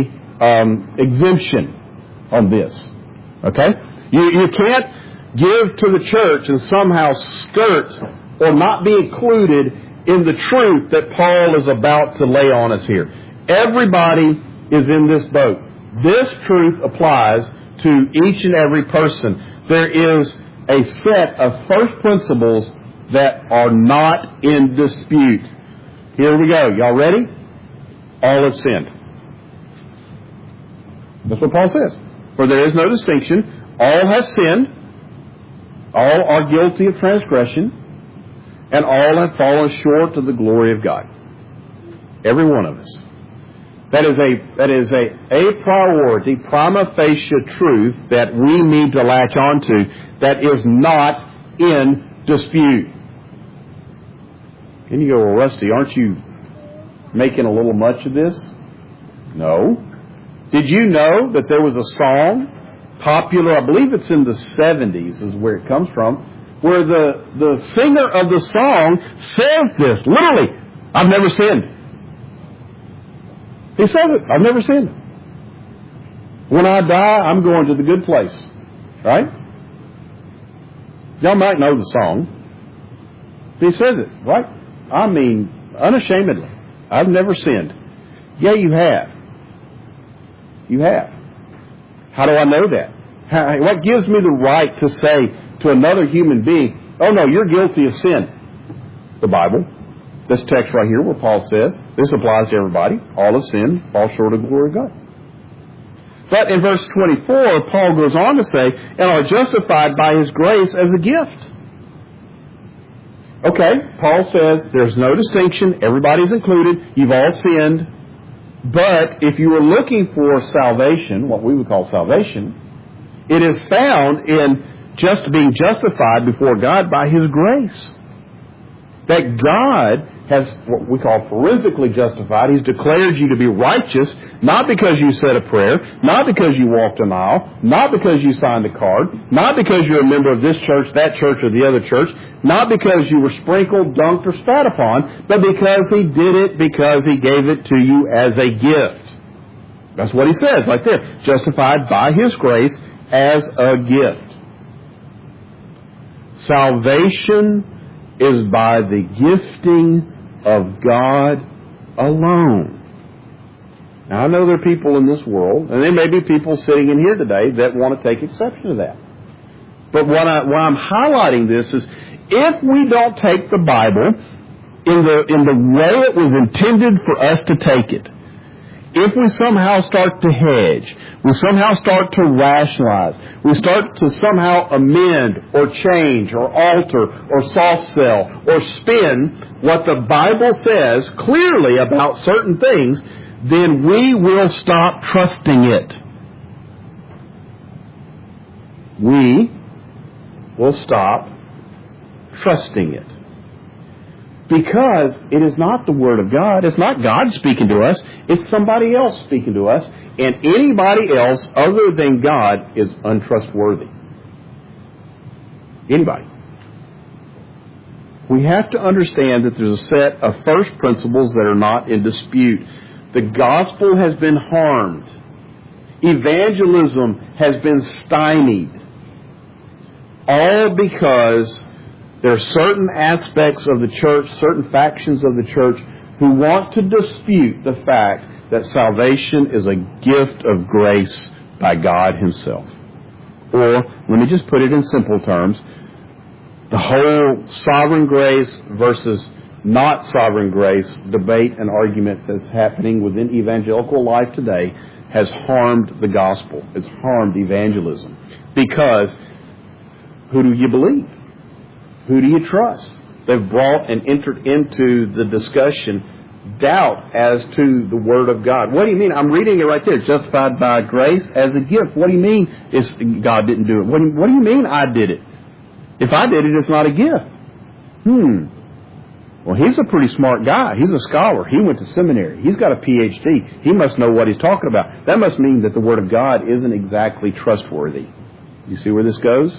a exemption on this. Okay? You can't give to the church and somehow skirt or not be included in the truth that Paul is about to lay on us here. Everybody is in this boat. This truth applies to each and every person. There is a set of first principles that are not in dispute. Here we go. Y'all ready? All have sinned. That's what Paul says. For there is no distinction. All have sinned. All are guilty of transgression. And all have fallen short of the glory of God. Every one of us. That is a priority, prima facie truth that we need to latch onto that is not in dispute. And you go, well, Rusty, aren't you making a little much of this? No. Did you know that there was a song, popular, I believe it's in the 70s is where it comes from, where the singer of the song says this, literally, I've never sinned. He says it, I've never sinned. When I die, I'm going to the good place. Right? Y'all might know the song. He says it, right? I mean, unashamedly. I've never sinned. Yeah, you have. You have. How do I know that? What gives me the right to say to another human being, oh no, you're guilty of sin? The Bible. This text right here where Paul says, this applies to everybody. All have sinned, fall short of the glory of God. But in verse 24, Paul goes on to say, and are justified by His grace as a gift. Okay, Paul says there's no distinction. Everybody's included. You've all sinned. But if you were looking for salvation, what we would call salvation, it is found in just being justified before God by His grace. That God has what we call forensically justified. He's declared you to be righteous, not because you said a prayer, not because you walked an aisle, not because you signed a card, not because you're a member of this church, that church, or the other church, not because you were sprinkled, dunked, or spat upon, but because He did it because He gave it to you as a gift. That's what he says right there. Justified by His grace as a gift. Salvation is by the gifting of God alone. Now, I know there are people in this world, and there may be people sitting in here today that want to take exception to that. But why I'm highlighting this is, if we don't take the Bible in the way it was intended for us to take it, if we somehow start to hedge, we somehow start to rationalize, we start to somehow amend or change or alter or soft sell or spin what the Bible says clearly about certain things, then we will stop trusting it. We will stop trusting it. Because it is not the Word of God. It's not God speaking to us. It's somebody else speaking to us. And anybody else other than God is untrustworthy. Anybody. We have to understand that there's a set of first principles that are not in dispute. The gospel has been harmed. Evangelism has been stymied. All because there are certain aspects of the church, certain factions of the church, who want to dispute the fact that salvation is a gift of grace by God Himself. Or, let me just put it in simple terms, the whole sovereign grace versus not sovereign grace debate and argument that's happening within evangelical life today has harmed the gospel. It's harmed evangelism. Because who do you believe? Who do you trust? They've brought and entered into the discussion doubt as to the Word of God. What do you mean? I'm reading it right there. Justified by grace as a gift. What do you mean God didn't do it? What do you mean I did it? If I did it, it's not a gift. Well, he's a pretty smart guy. He's a scholar. He went to seminary. He's got a PhD. He must know what he's talking about. That must mean that the Word of God isn't exactly trustworthy. You see where this goes?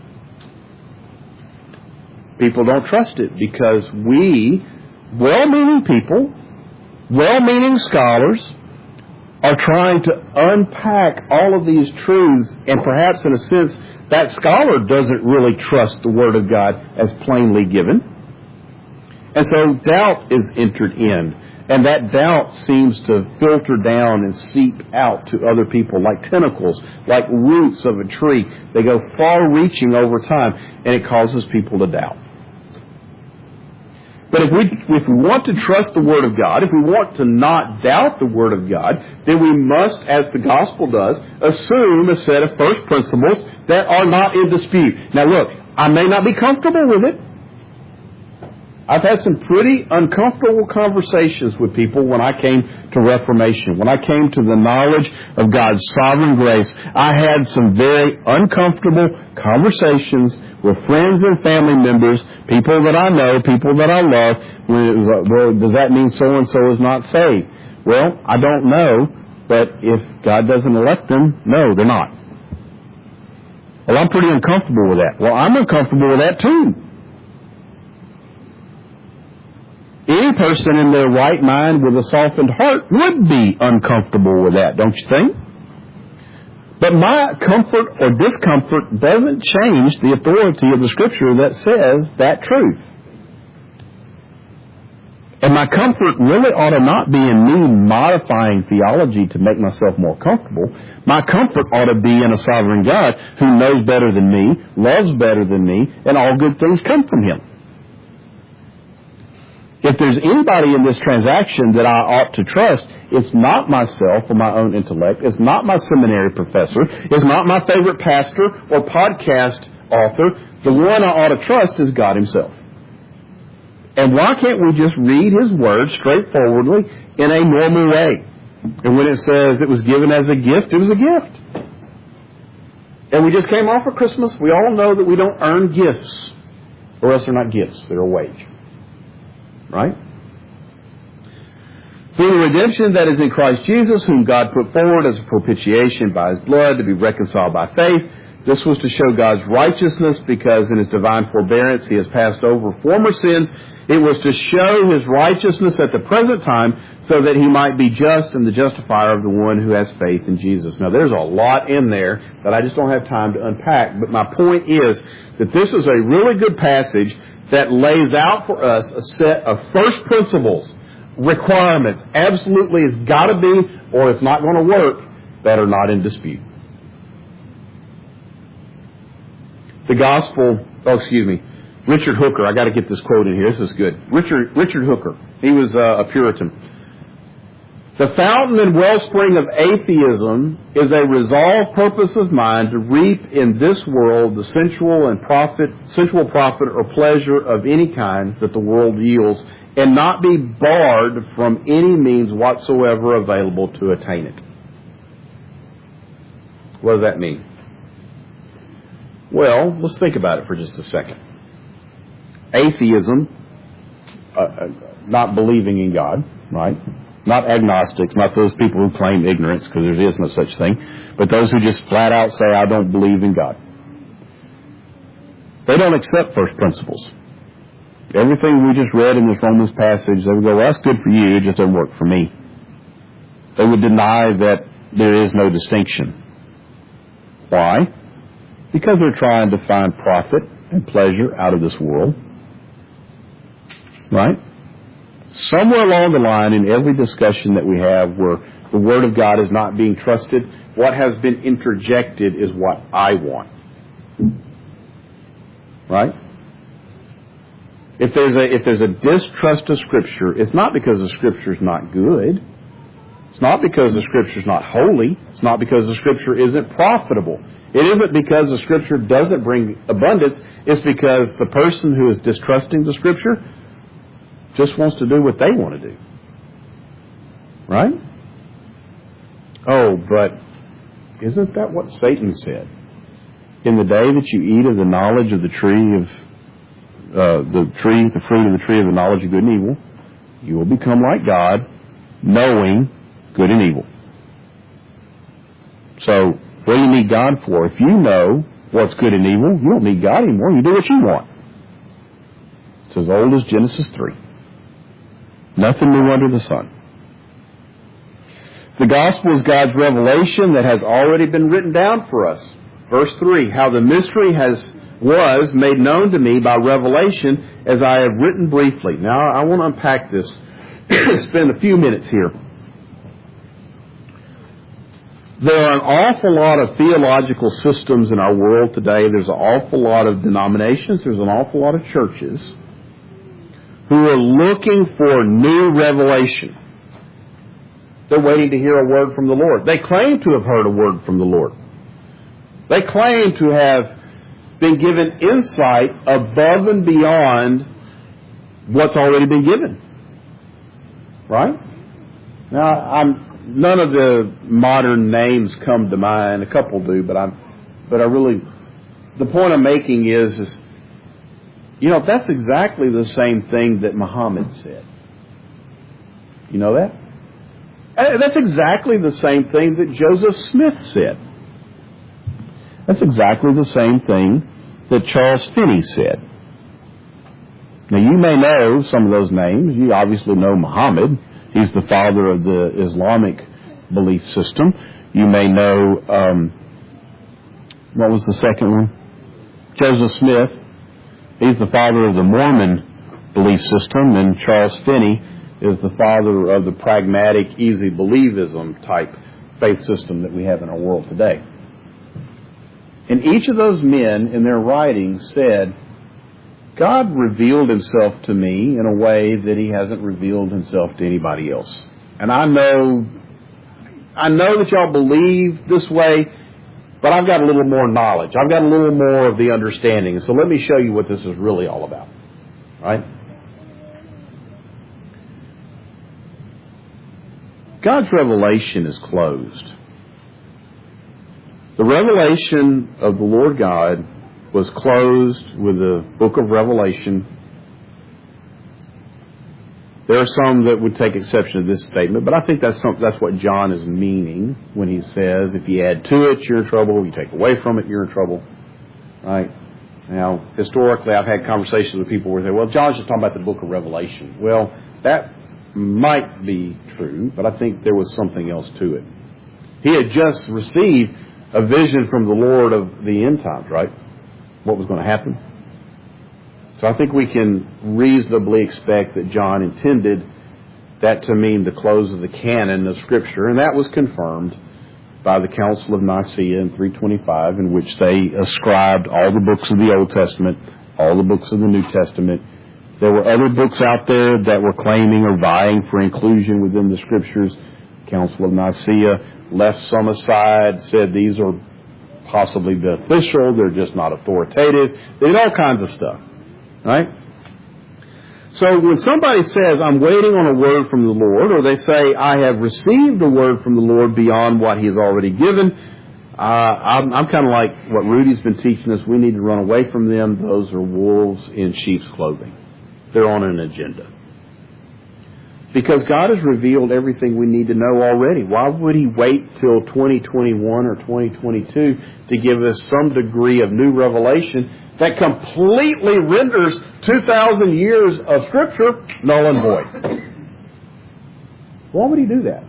People don't trust it because we, well-meaning people, well-meaning scholars, are trying to unpack all of these truths, and perhaps in a sense that scholar doesn't really trust the Word of God as plainly given. And so doubt is entered in, and that doubt seems to filter down and seep out to other people like tentacles, like roots of a tree. They go far-reaching over time, and it causes people to doubt. But if we want to trust the Word of God, if we want to not doubt the Word of God, then we must, as the gospel does, assume a set of first principles that are not in dispute. Now look, I may not be comfortable with it. I've had some pretty uncomfortable conversations with people when I came to Reformation, when I came to the knowledge of God's sovereign grace. I had some very uncomfortable conversations with friends and family members, people that I know, people that I love. When it was like, well, does that mean so-and-so is not saved? Well, I don't know, but if God doesn't elect them, no, they're not. Well, I'm pretty uncomfortable with that. Well, I'm uncomfortable with that too. Any person in their right mind with a softened heart would be uncomfortable with that, don't you think? But my comfort or discomfort doesn't change the authority of the Scripture that says that truth. And my comfort really ought to not be in me modifying theology to make myself more comfortable. My comfort ought to be in a sovereign God who knows better than me, loves better than me, and all good things come from Him. If there's anybody in this transaction that I ought to trust, it's not myself or my own intellect. It's not my seminary professor. It's not my favorite pastor or podcast author. The one I ought to trust is God Himself. And why can't we just read His Word straightforwardly in a normal way? And when it says it was given as a gift, it was a gift. And we just came off of Christmas. We all know that we don't earn gifts, or else they're not gifts. They're a wage. Right? Through the redemption that is in Christ Jesus, whom God put forward as a propitiation by His blood to be reconciled by faith, this was to show God's righteousness, because in His divine forbearance He has passed over former sins. It was to show His righteousness at the present time, so that He might be just and the justifier of the one who has faith in Jesus. Now, there's a lot in there that I just don't have time to unpack, but my point is that this is a really good passage that lays out for us a set of first principles, requirements, absolutely it's got to be, or it's not going to work, that are not in dispute. The gospel, Richard Hooker, I got to get this quote in here, this is good. Richard Hooker, he was a Puritan. The fountain and wellspring of atheism is a resolved purpose of mind to reap in this world the sensual profit or pleasure of any kind that the world yields, and not be barred from any means whatsoever available to attain it. What does that mean? Well, let's think about it for just a second. Atheism, not believing in God, right? Not agnostics, not those people who claim ignorance, because there is no such thing, but those who just flat out say, I don't believe in God. They don't accept first principles. Everything we just read in this Romans passage, they would go, well, that's good for you, it just doesn't work for me. They would deny that there is no distinction. Why? Because they're trying to find profit and pleasure out of this world. Right? Somewhere along the line in every discussion that we have where the Word of God is not being trusted, what has been interjected is what I want. Right? If there's a distrust of Scripture, it's not because the Scripture is not good. It's not because the Scripture is not holy. It's not because the Scripture isn't profitable. It isn't because the Scripture doesn't bring abundance. It's because the person who is distrusting the Scripture just wants to do what they want to do. Right? Oh, but isn't that what Satan said? In the day that you eat of the knowledge of the tree of the fruit of the tree of the knowledge of good and evil, you will become like God, knowing good and evil. So, what do you need God for? If you know what's good and evil, you don't need God anymore. You do what you want. It's as old as Genesis 3. Nothing new under the sun. The gospel is God's revelation that has already been written down for us. Verse 3, how the mystery was made known to me by revelation, as I have written briefly. Now, I want to unpack this. Spend a few minutes here. There are an awful lot of theological systems in our world today. There's an awful lot of denominations. There's an awful lot of churches who are looking for new revelation. They're waiting to hear a word from the Lord. They claim to have heard a word from the Lord. They claim to have been given insight above and beyond what's already been given. Right? Now, none of the modern names come to mind. A couple do, but I really, the point I'm making is, that's exactly the same thing that Muhammad said. You know that? That's exactly the same thing that Joseph Smith said. That's exactly the same thing that Charles Finney said. Now, you may know some of those names. You obviously know Muhammad. He's the father of the Islamic belief system. You may know, what was the second one? Joseph Smith. He's the father of the Mormon belief system, and Charles Finney is the father of the pragmatic, easy believism type faith system that we have in our world today. And each of those men in their writings said, God revealed himself to me in a way that he hasn't revealed himself to anybody else. And I know that y'all believe this way, but I've got a little more knowledge. I've got a little more of the understanding. So let me show you what this is really all about. Right? God's revelation is closed. The revelation of the Lord God was closed with the book of Revelation. There are some that would take exception to this statement, but I think that's what John is meaning when he says, if you add to it, you're in trouble. If you take away from it, you're in trouble. Right? Now, historically, I've had conversations with people where they say, well, John's just talking about the book of Revelation. Well, that might be true, but I think there was something else to it. He had just received a vision from the Lord of the end times, right? What was going to happen. So I think we can reasonably expect that John intended that to mean the close of the canon of Scripture, and that was confirmed by the Council of Nicaea in 325, in which they ascribed all the books of the Old Testament, all the books of the New Testament. There were other books out there that were claiming or vying for inclusion within the Scriptures. The Council of Nicaea left some aside, said these are possibly beneficial, they're just not authoritative. They did all kinds of stuff. Right? So when somebody says, I'm waiting on a word from the Lord, or they say, I have received a word from the Lord beyond what He's already given, I'm kind of like what Rudy's been teaching us. We need to run away from them. Those are wolves in sheep's clothing. They're on an agenda. Because God has revealed everything we need to know already. Why would He wait till 2021 or 2022 to give us some degree of new revelation that completely renders 2,000 years of Scripture null and void? Why would He do that?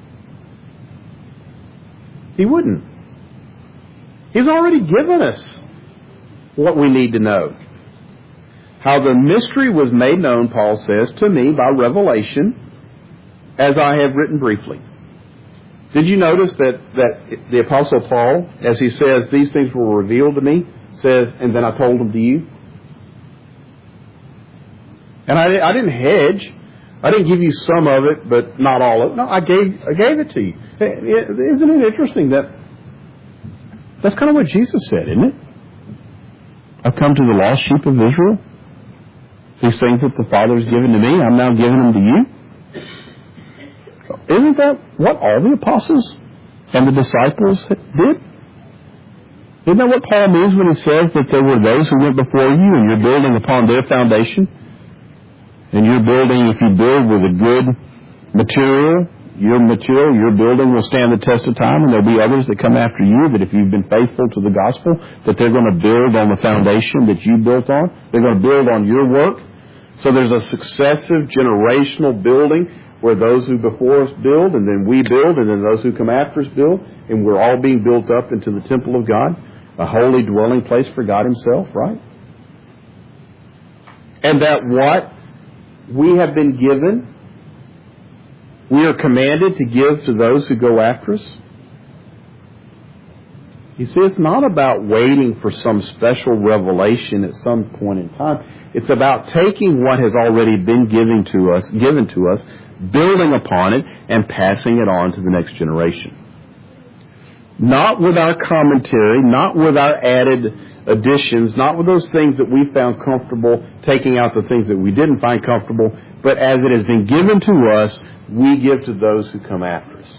He wouldn't. He's already given us what we need to know. How the mystery was made known, Paul says, to me by revelation, as I have written briefly. Did you notice that the Apostle Paul, as he says, these things were revealed to me, says, and then I told them to you? And I didn't hedge. I didn't give you some of it, but not all of it. No, I gave it to you. Isn't it interesting that that's kind of what Jesus said, isn't it? I've come to the lost sheep of Israel. These things that the Father has given to me, I'm now giving them to you. Isn't that what all the apostles and the disciples did? Isn't that what Paul means when he says that there were those who went before you and you're building upon their foundation? And you're building, if you build with a good material, your building will stand the test of time, and there'll be others that come after you that if you've been faithful to the gospel, that they're going to build on the foundation that you built on. They're going to build on your work. So there's a successive generational building where those who before us build, and then we build, and then those who come after us build, and we're all being built up into the temple of God, a holy dwelling place for God Himself, right? And that what we have been given, we are commanded to give to those who go after us. You see, it's not about waiting for some special revelation at some point in time. It's about taking what has already been given to us, building upon it, and passing it on to the next generation. Not with our commentary, not with our added additions, not with those things that we found comfortable, taking out the things that we didn't find comfortable, but as it has been given to us, we give to those who come after us.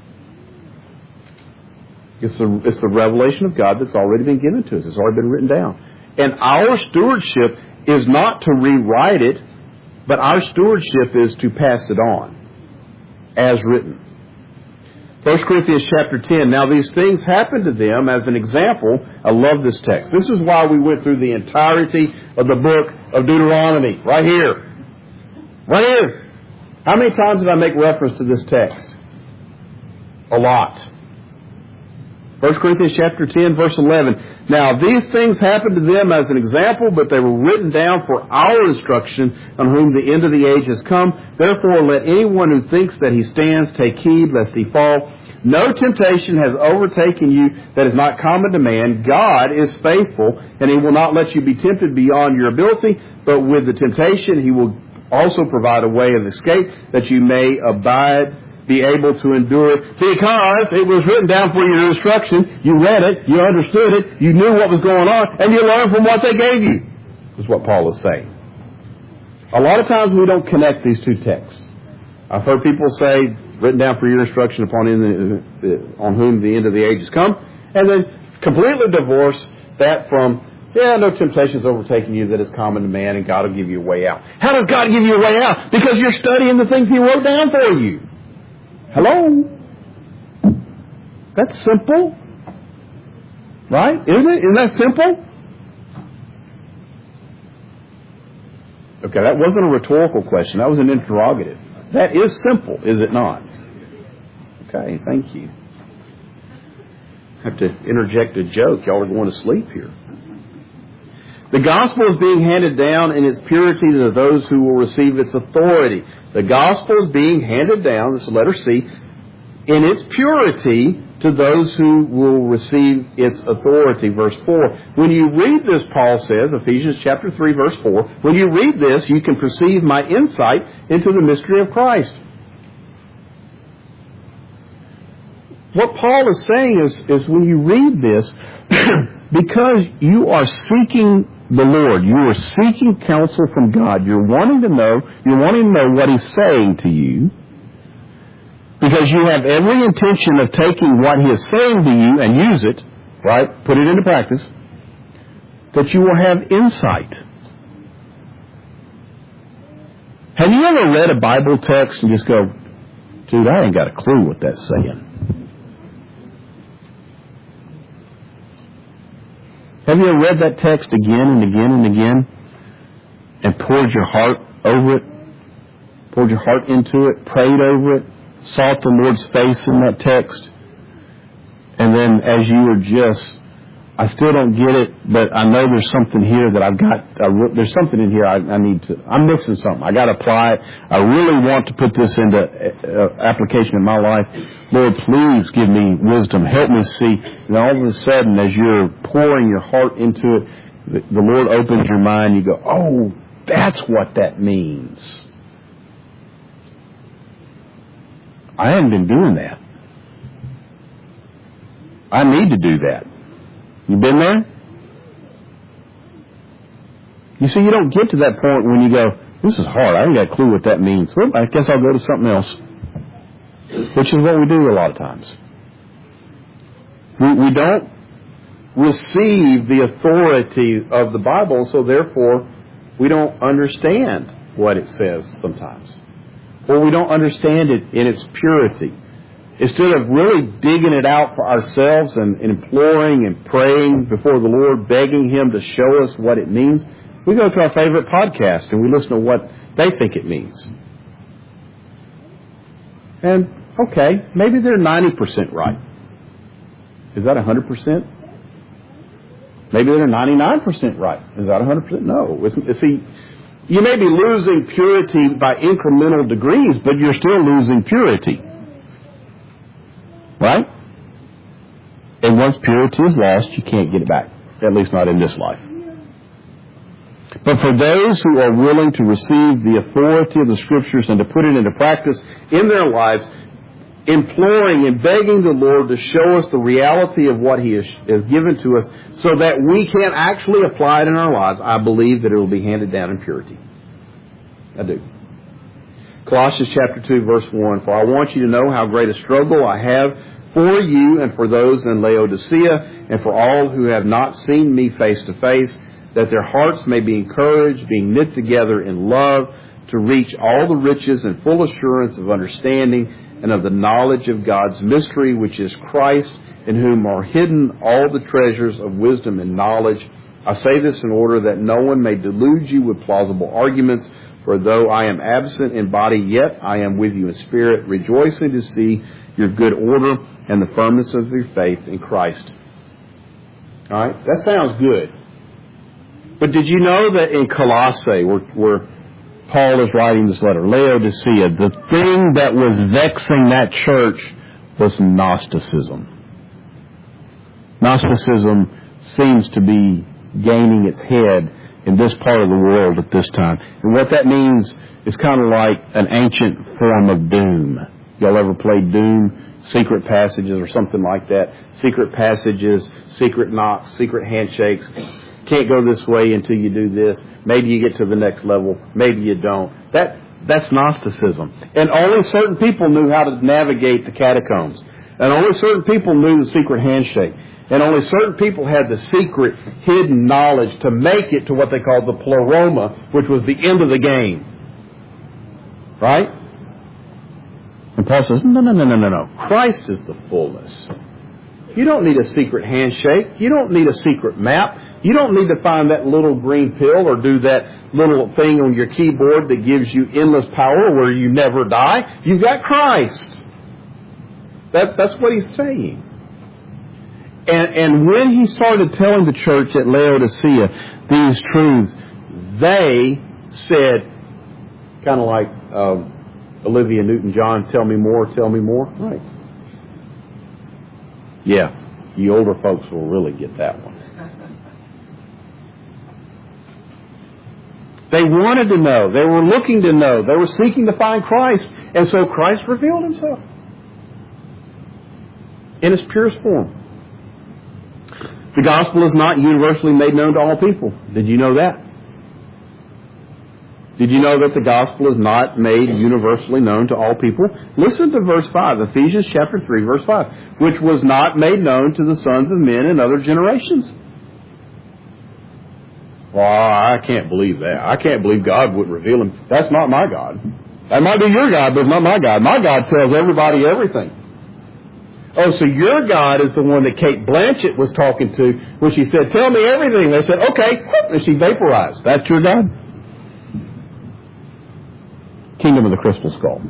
It's the revelation of God that's already been given to us. It's already been written down. And our stewardship is not to rewrite it, but our stewardship is to pass it on as written. 1 Corinthians chapter 10, now these things happened to them as an example. I love this text. This is why we went through the entirety of the book of Deuteronomy. Right here. Right here. How many times did I make reference to this text? A lot. 1 Corinthians chapter 10, verse 11. Now, these things happened to them as an example, but they were written down for our instruction, on whom the end of the age has come. Therefore, let anyone who thinks that he stands take heed lest he fall. No temptation has overtaken you that is not common to man. God is faithful, and He will not let you be tempted beyond your ability, but with the temptation He will also provide a way of escape, that you may be able to endure it. Because it was written down for your instruction. You read it, you understood it, you knew what was going on, and you learned from what they gave you, is what Paul is saying. A lot of times we don't connect these two texts. I've heard people say, written down for your instruction on whom the end of the age has come, and then completely divorce that from, no temptation is overtaking you that is common to man, and God will give you a way out. How does God give you a way out? Because you're studying the things He wrote down for you. Hello? That's simple. Right? Isn't it? Isn't that simple? Okay, that wasn't a rhetorical question. That was an interrogative. That is simple, is it not? Okay, thank you. I have to interject a joke. Y'all are going to sleep here. The gospel is being handed down in its purity to those who will receive its authority. The gospel is being handed down, this is letter C, in its purity to those who will receive its authority. Verse 4. When you read this, Paul says, Ephesians chapter 3, verse 4, when you read this, you can perceive my insight into the mystery of Christ. What Paul is saying is when you read this, because you are seeking the Lord, you are seeking counsel from God, you're wanting to know what He's saying to you, because you have every intention of taking what He is saying to you and use it, right, put it into practice, that you will have insight. Have you ever read a Bible text and just go, dude, I ain't got a clue what that's saying? Have you ever read that text again and again and again and poured your heart over it, poured your heart into it, prayed over it, sought the Lord's face in that text, and then as you were just, I still don't get it, but I know there's something here that I've got, there's something in here I'm missing something. I got to apply it. I really want to put this into application in my life. Lord, please give me wisdom. Help me see. And all of a sudden, as you're pouring your heart into it, the Lord opens your mind. You go, oh, that's what that means. I haven't been doing that. I need to do that. You been there? You see, you don't get to that point when you go, this is hard. I ain't got a clue what that means. Well, I guess I'll go to something else. Which is what we do a lot of times. We don't receive the authority of the Bible, so therefore we don't understand what it says sometimes. Or we don't understand it in its purity. Instead of really digging it out for ourselves and imploring and praying before the Lord, begging Him to show us what it means, we go to our favorite podcast and we listen to what they think it means. And, okay, maybe they're 90% right. Is that 100%? Maybe they're 99% right. Is that 100%? No. See, you may be losing purity by incremental degrees, but you're still losing purity. Right? And once purity is lost, you can't get it back. At least not in this life. But for those who are willing to receive the authority of the Scriptures and to put it into practice in their lives, imploring and begging the Lord to show us the reality of what He has given to us so that we can actually apply it in our lives, I believe that it will be handed down in purity. I do. Colossians chapter 2, verse 1, for I want you to know how great a struggle I have for you and for those in Laodicea and for all who have not seen me face to face, that their hearts may be encouraged, being knit together in love, to reach all the riches and full assurance of understanding and of the knowledge of God's mystery, which is Christ, in whom are hidden all the treasures of wisdom and knowledge. I say this in order that no one may delude you with plausible arguments, For though I am absent in body, yet I am with you in spirit, rejoicing to see your good order and the firmness of your faith in Christ. All right? That sounds good. But did you know that in Colossae, where Paul is writing this letter, Laodicea, the thing that was vexing that church was Gnosticism. Gnosticism seems to be gaining its head in this part of the world at this time. And what that means is kind of like an ancient form of Doom. Y'all ever played Doom? Secret passages or something like that. Secret passages, secret knocks, secret handshakes. Can't go this way until you do this. Maybe you get to the next level. Maybe you don't. That's Gnosticism. And only certain people knew how to navigate the catacombs. And only certain people knew the secret handshake. And only certain people had the secret, hidden knowledge to make it to what they called the pleroma, which was the end of the game. Right? And Paul says, no. Christ is the fullness. You don't need a secret handshake. You don't need a secret map. You don't need to find that little green pill or do that little thing on your keyboard that gives you endless power where you never die. You've got Christ. That's what he's saying. And when he started telling the church at Laodicea these truths, they said, kind of like Olivia Newton-John, tell me more. Right. Yeah, you older folks will really get that one. They wanted to know. They were looking to know. They were seeking to find Christ. And so Christ revealed himself in his purest form. The gospel is not universally made known to all people. Did you know that? Did you know that the gospel is not made universally known to all people? Listen to verse 5, Ephesians chapter 3, verse 5, which was not made known to the sons of men in other generations. Well, I can't believe that. I can't believe God would reveal him. That's not my God. That might be your God, but it's not my God. My God tells everybody everything. Oh, so your God is the one that Kate Blanchett was talking to when she said, tell me everything. They said, okay. And she vaporized. That's your God? Kingdom of the Crystal Skull.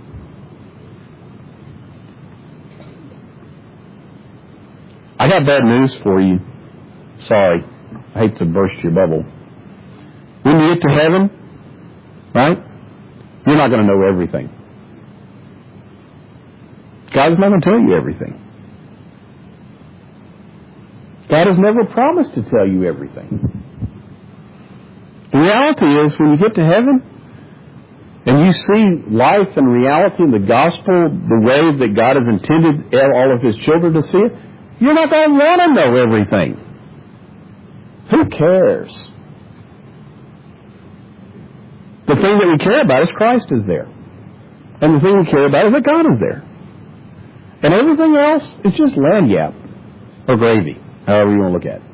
I got bad news for you. Sorry. I hate to burst your bubble. When you get to heaven, right, you're not going to know everything. God is not going to tell you everything. God has never promised to tell you everything. The reality is, when you get to heaven, and you see life and reality in the gospel the way that God has intended all of his children to see it, you're not going to want to know everything. Who cares? The thing that we care about is Christ is there. And the thing we care about is that God is there. And everything else is just lagniappe or gravy, however you want to look at it.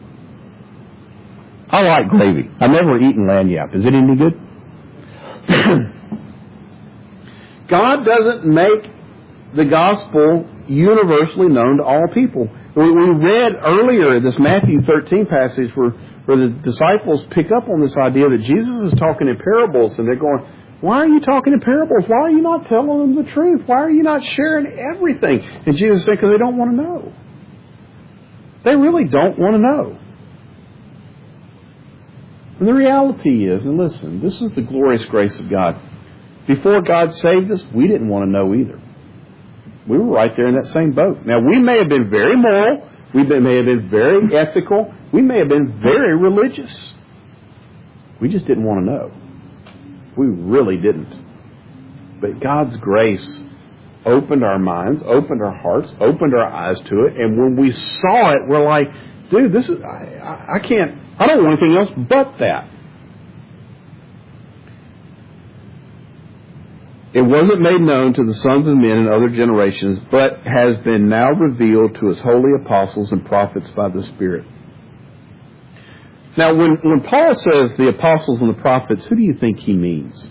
I like gravy. I've never eaten lagniappe. Is it any good? God doesn't make the gospel universally known to all people. We read earlier in this Matthew 13 passage where the disciples pick up on this idea that Jesus is talking in parables, and they're going, why are you talking in parables? Why are you not telling them the truth? Why are you not sharing everything? And Jesus said, because they don't want to know. They really don't want to know. And the reality is, and listen, this is the glorious grace of God. Before God saved us, we didn't want to know either. We were right there in that same boat. Now, we may have been very moral. We may have been very ethical. We may have been very religious. We just didn't want to know. We really didn't. But God's grace opened our minds, opened our hearts, opened our eyes to it. And when we saw it, we're like, dude, this is, I don't want anything else but that. It wasn't made known to the sons of men in other generations, but has been now revealed to his holy apostles and prophets by the Spirit. Now, when Paul says the apostles and the prophets, who do you think he means?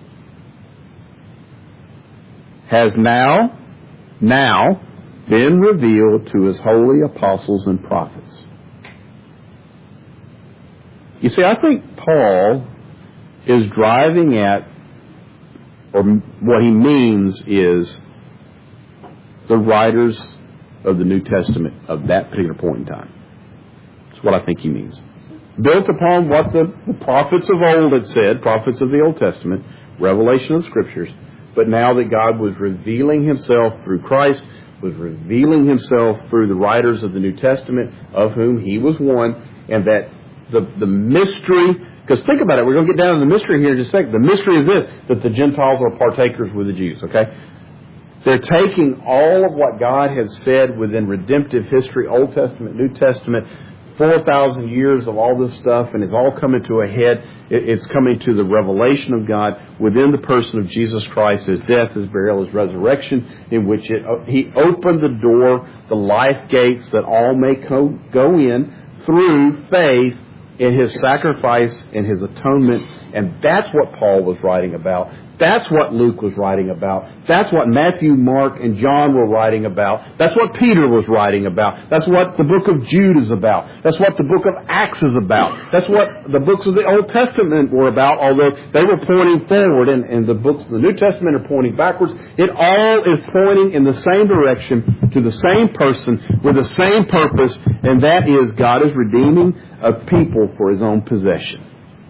Has now been revealed to his holy apostles and prophets. You see, I think Paul is driving at, or what he means is the writers of the New Testament of that particular point in time. That's what I think he means. Built upon what the prophets of old had said, prophets of the Old Testament, revelation of the Scriptures, but now that God was revealing himself through Christ, was revealing himself through the writers of the New Testament, of whom he was one, and that the mystery, because think about it, we're going to get down to the mystery here in just a second. The mystery is this, that the Gentiles are partakers with the Jews, okay? They're taking all of what God has said within redemptive history, Old Testament, New Testament, 4,000 years of all this stuff, and it's all coming to a head. It's coming to the revelation of God within the person of Jesus Christ, his death, his burial, his resurrection, in which he opened the door, the life gates that all may go in through faith in his sacrifice and his atonement. And that's what Paul was writing about. That's what Luke was writing about. That's what Matthew, Mark, and John were writing about. That's what Peter was writing about. That's what the book of Jude is about. That's what the book of Acts is about. That's what the books of the Old Testament were about, although they were pointing forward and the books of the New Testament are pointing backwards. It all is pointing in the same direction to the same person with the same purpose, and that is God is redeeming a people for his own possession.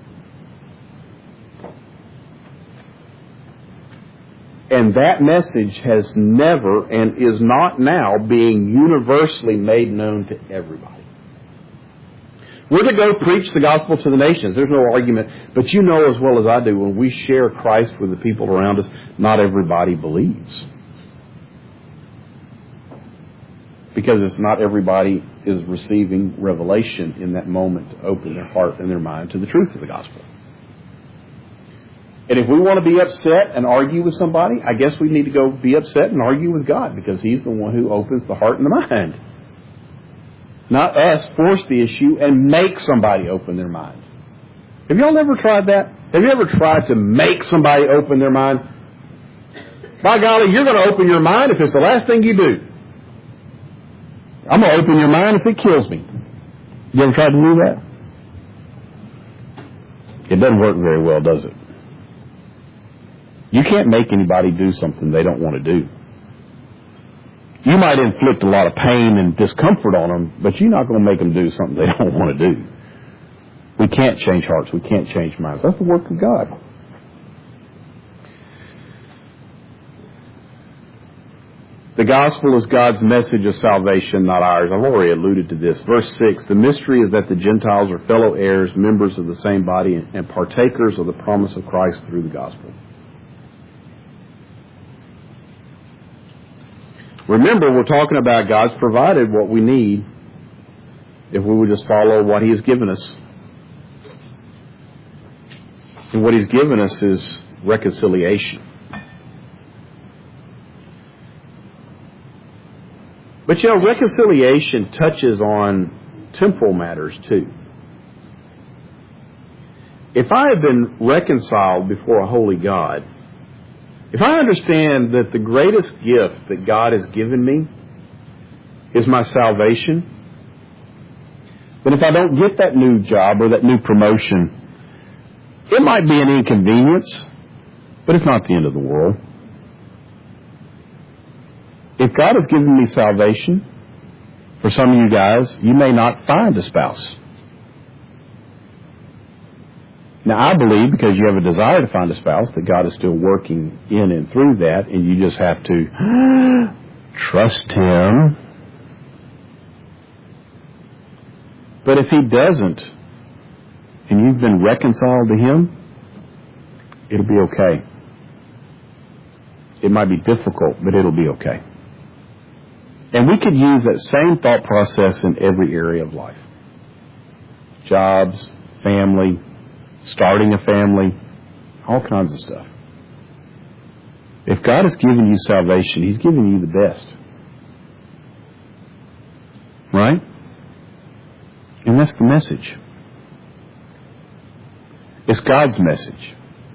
And that message has never and is not now being universally made known to everybody. We're to go preach the gospel to the nations. There's no argument. But you know as well as I do, when we share Christ with the people around us, not everybody believes. Because it's not everybody is receiving revelation in that moment to open their heart and their mind to the truth of the gospel. And if we want to be upset and argue with somebody, I guess we need to go be upset and argue with God, because he's the one who opens the heart and the mind. Not us force the issue and make somebody open their mind. Have y'all ever tried that? Have you ever tried to make somebody open their mind? By golly, you're going to open your mind if it's the last thing you do. I'm going to open your mind if it kills me. You ever tried to do that? It doesn't work very well, does it? You can't make anybody do something they don't want to do. You might inflict a lot of pain and discomfort on them, but you're not going to make them do something they don't want to do. We can't change hearts. We can't change minds. That's the work of God. The gospel is God's message of salvation, not ours. I've already alluded to this. Verse 6, the mystery is that the Gentiles are fellow heirs, members of the same body, and partakers of the promise of Christ through the gospel. Remember, we're talking about God's provided what we need if we would just follow what he has given us. And what he's given us is reconciliation. But you know, reconciliation touches on temporal matters too. If I have been reconciled before a holy God, if I understand that the greatest gift that God has given me is my salvation, then if I don't get that new job or that new promotion, it might be an inconvenience, but it's not the end of the world. If God has given me salvation, for some of you guys, you may not find a spouse. Now, I believe, because you have a desire to find a spouse, that God is still working in and through that, and you just have to trust him. But if he doesn't, and you've been reconciled to him, it'll be okay. It might be difficult, but it'll be okay. And we could use that same thought process in every area of life. Jobs, family, starting a family, all kinds of stuff. If God has given you salvation, he's given you the best. Right? And that's the message. It's God's message.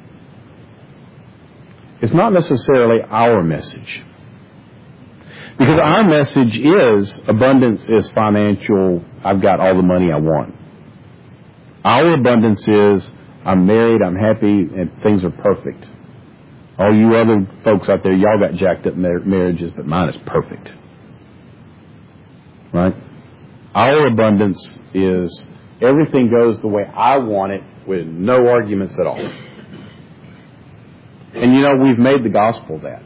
It's not necessarily our message. Because our message is abundance is financial, I've got all the money I want. Our abundance is I'm married, I'm happy, and things are perfect. All you other folks out there, y'all got jacked up marriages, but mine is perfect. Right? Our abundance is everything goes the way I want it with no arguments at all. And we've made the gospel that.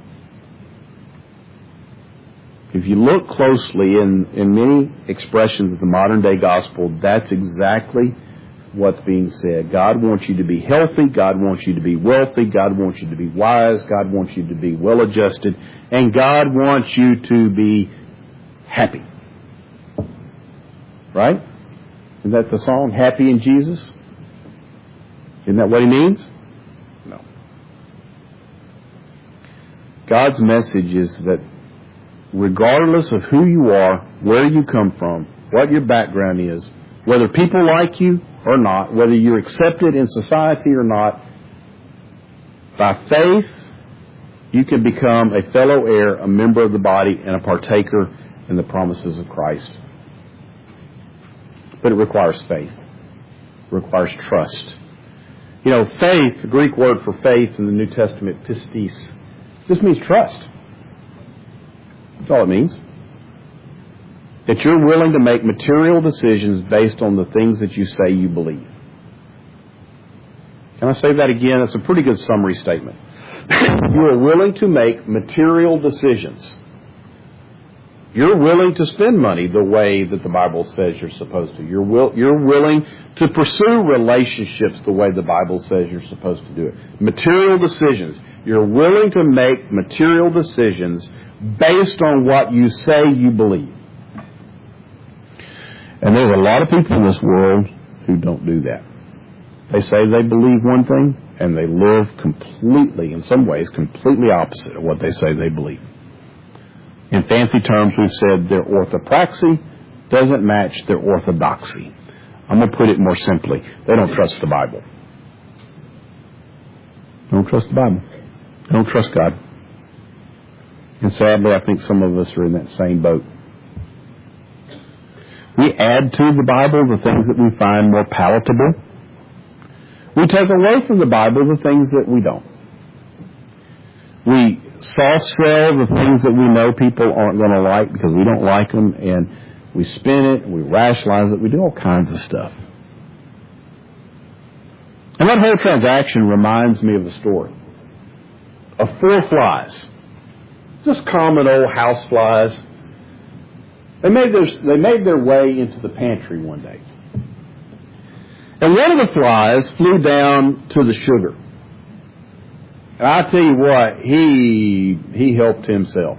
If you look closely in many expressions of the modern day gospel, that's exactly what's being said. God wants you to be healthy. God wants you to be wealthy. God wants you to be wise. God wants you to be well adjusted. And God wants you to be happy. Right? Isn't that the song, Happy in Jesus? Isn't that what he means? No. God's message is that regardless of who you are, where you come from, what your background is, whether people like you or not, whether you're accepted in society or not, by faith, you can become a fellow heir, a member of the body, and a partaker in the promises of Christ. But it requires faith. It requires trust. Faith, the Greek word for faith in the New Testament, pistis, just means trust. That's all it means. That you're willing to make material decisions based on the things that you say you believe. Can I say that again? That's a pretty good summary statement. You are willing to make material decisions. You're willing to spend money the way that the Bible says you're supposed to. You're willing to pursue relationships the way the Bible says you're supposed to do it. Material decisions. You're willing to make material decisions based on what you say you believe. And there's a lot of people in this world who don't do that. They say they believe one thing, and they live completely, in some ways, completely opposite of what they say they believe. In fancy terms, we've said their orthopraxy doesn't match their orthodoxy. I'm going to put it more simply. They don't trust the Bible. They don't trust the Bible. They don't trust God. And sadly, I think some of us are in that same boat. We add to the Bible the things that we find more palatable. We take away from the Bible the things that we don't. We soft sell the things that we know people aren't going to like because we don't like them, and we spin it, we rationalize it, we do all kinds of stuff. And that whole transaction reminds me of a story of 4 flies. Just common old house flies. They made their way into the pantry one day. And one of the flies flew down to the sugar. And I tell you what, he helped himself.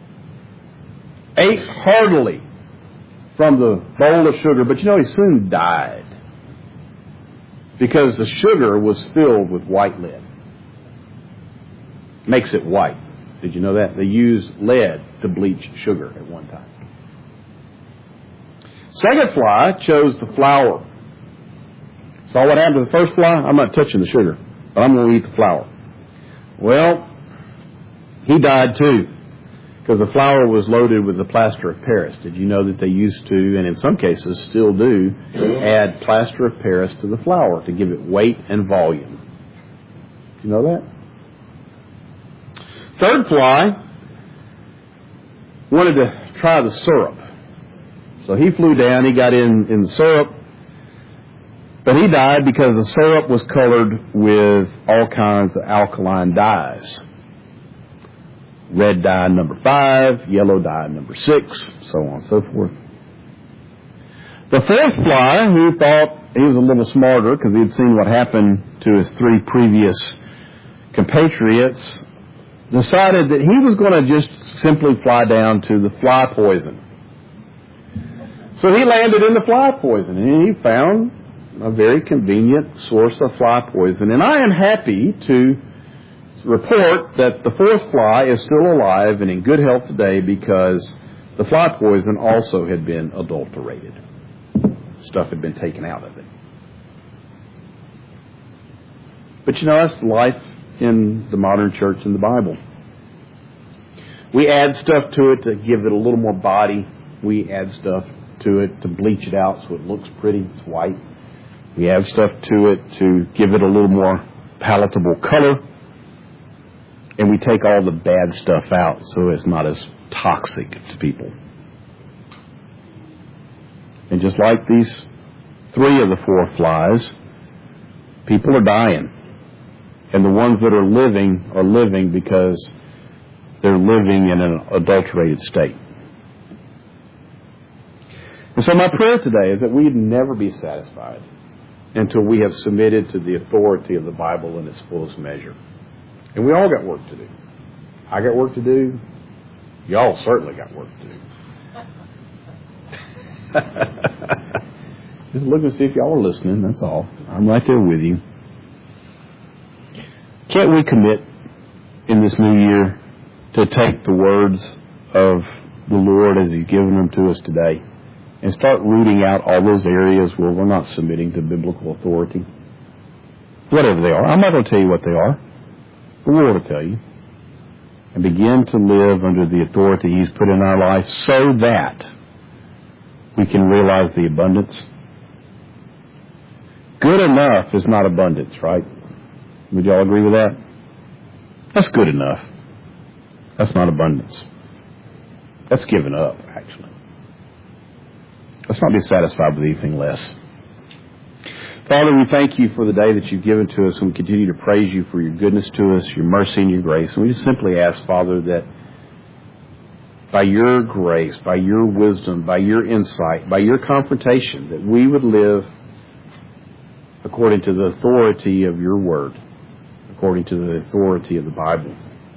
Ate heartily from the bowl of sugar, but he soon died. Because the sugar was filled with white lead. Makes it white. Did you know that? They used lead to bleach sugar at one time. Second fly chose the flour. Saw what happened to the first fly? I'm not touching the sugar, but I'm going to eat the flour. Well, he died too, because the flour was loaded with the plaster of Paris. Did you know that they used to, and in some cases still do, add plaster of Paris to the flour to give it weight and volume? Did you know that? Third fly wanted to try the syrup. So he flew down, he got in the syrup, but he died because the syrup was colored with all kinds of alkaline dyes. Red dye number 5, yellow dye number 6, so on and so forth. The fourth fly, who thought he was a little smarter because he had seen what happened to his 3 previous compatriots, decided that he was going to just simply fly down to the fly poison. So he landed in the fly poison, and he found a very convenient source of fly poison. And I am happy to report that the fourth fly is still alive and in good health today because the fly poison also had been adulterated. Stuff had been taken out of it. But that's life in the modern church and the Bible. We add stuff to it to give it a little more body. We add stuff to it to bleach it out so it looks pretty, it's white. We add stuff to it to give it a little more palatable color. And we take all the bad stuff out so it's not as toxic to people. And just like these 3 of the 4 flies, people are dying. And the ones that are living because they're living in an adulterated state. And so my prayer today is that we'd never be satisfied until we have submitted to the authority of the Bible in its fullest measure. And we all got work to do. I got work to do. Y'all certainly got work to do. Just look and see if y'all are listening, that's all. I'm right there with you. Can't we commit in this new year to take the words of the Lord as He's given them to us today and start rooting out all those areas where we're not submitting to biblical authority? Whatever they are. I'm not going to tell you what they are. The Lord will tell you. And begin to live under the authority He's put in our life so that we can realize the abundance. Good enough is not abundance, right? Would you all agree with that? That's good enough. That's not abundance. That's giving up, actually. Let's not be satisfied with anything less. Father, we thank you for the day that you've given to us, and we continue to praise you for your goodness to us, your mercy and your grace. And we just simply ask, Father, that by your grace, by your wisdom, by your insight, by your confrontation, that we would live according to the authority of your word, according to the authority of the Bible.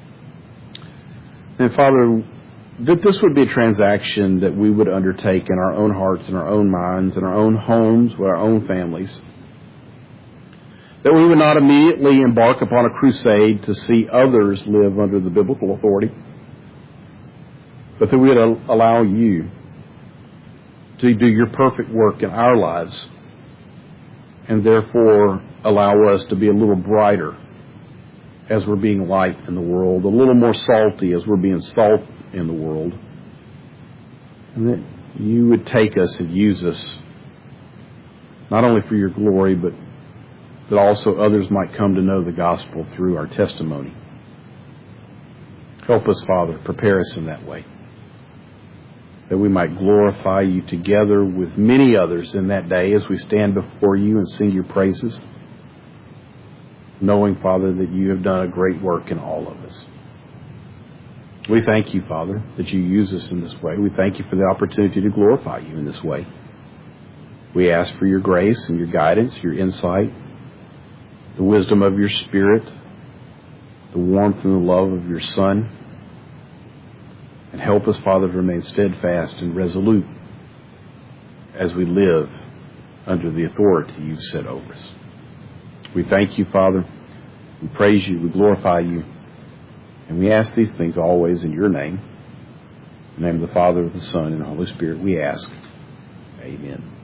And Father, that this would be a transaction that we would undertake in our own hearts, in our own minds, in our own homes, with our own families. That we would not immediately embark upon a crusade to see others live under the biblical authority, but that we would allow you to do your perfect work in our lives, and therefore allow us to be a little brighter as we're being light in the world, a little more salty as we're being salt in the world, and that you would take us and use us not only for your glory, but that also others might come to know the gospel through our testimony. Help us, Father, prepare us in that way, that we might glorify you together with many others in that day as we stand before you and sing your praises, knowing, Father, that you have done a great work in all of us. We thank you, Father, that you use us in this way. We thank you for the opportunity to glorify you in this way. We ask for your grace and your guidance, your insight, the wisdom of your Spirit, the warmth and the love of your Son. And help us, Father, to remain steadfast and resolute as we live under the authority you've set over us. We thank you, Father. We praise you. We glorify you. And we ask these things always in your name. In the name of the Father, the Son, and the Holy Spirit, we ask. Amen.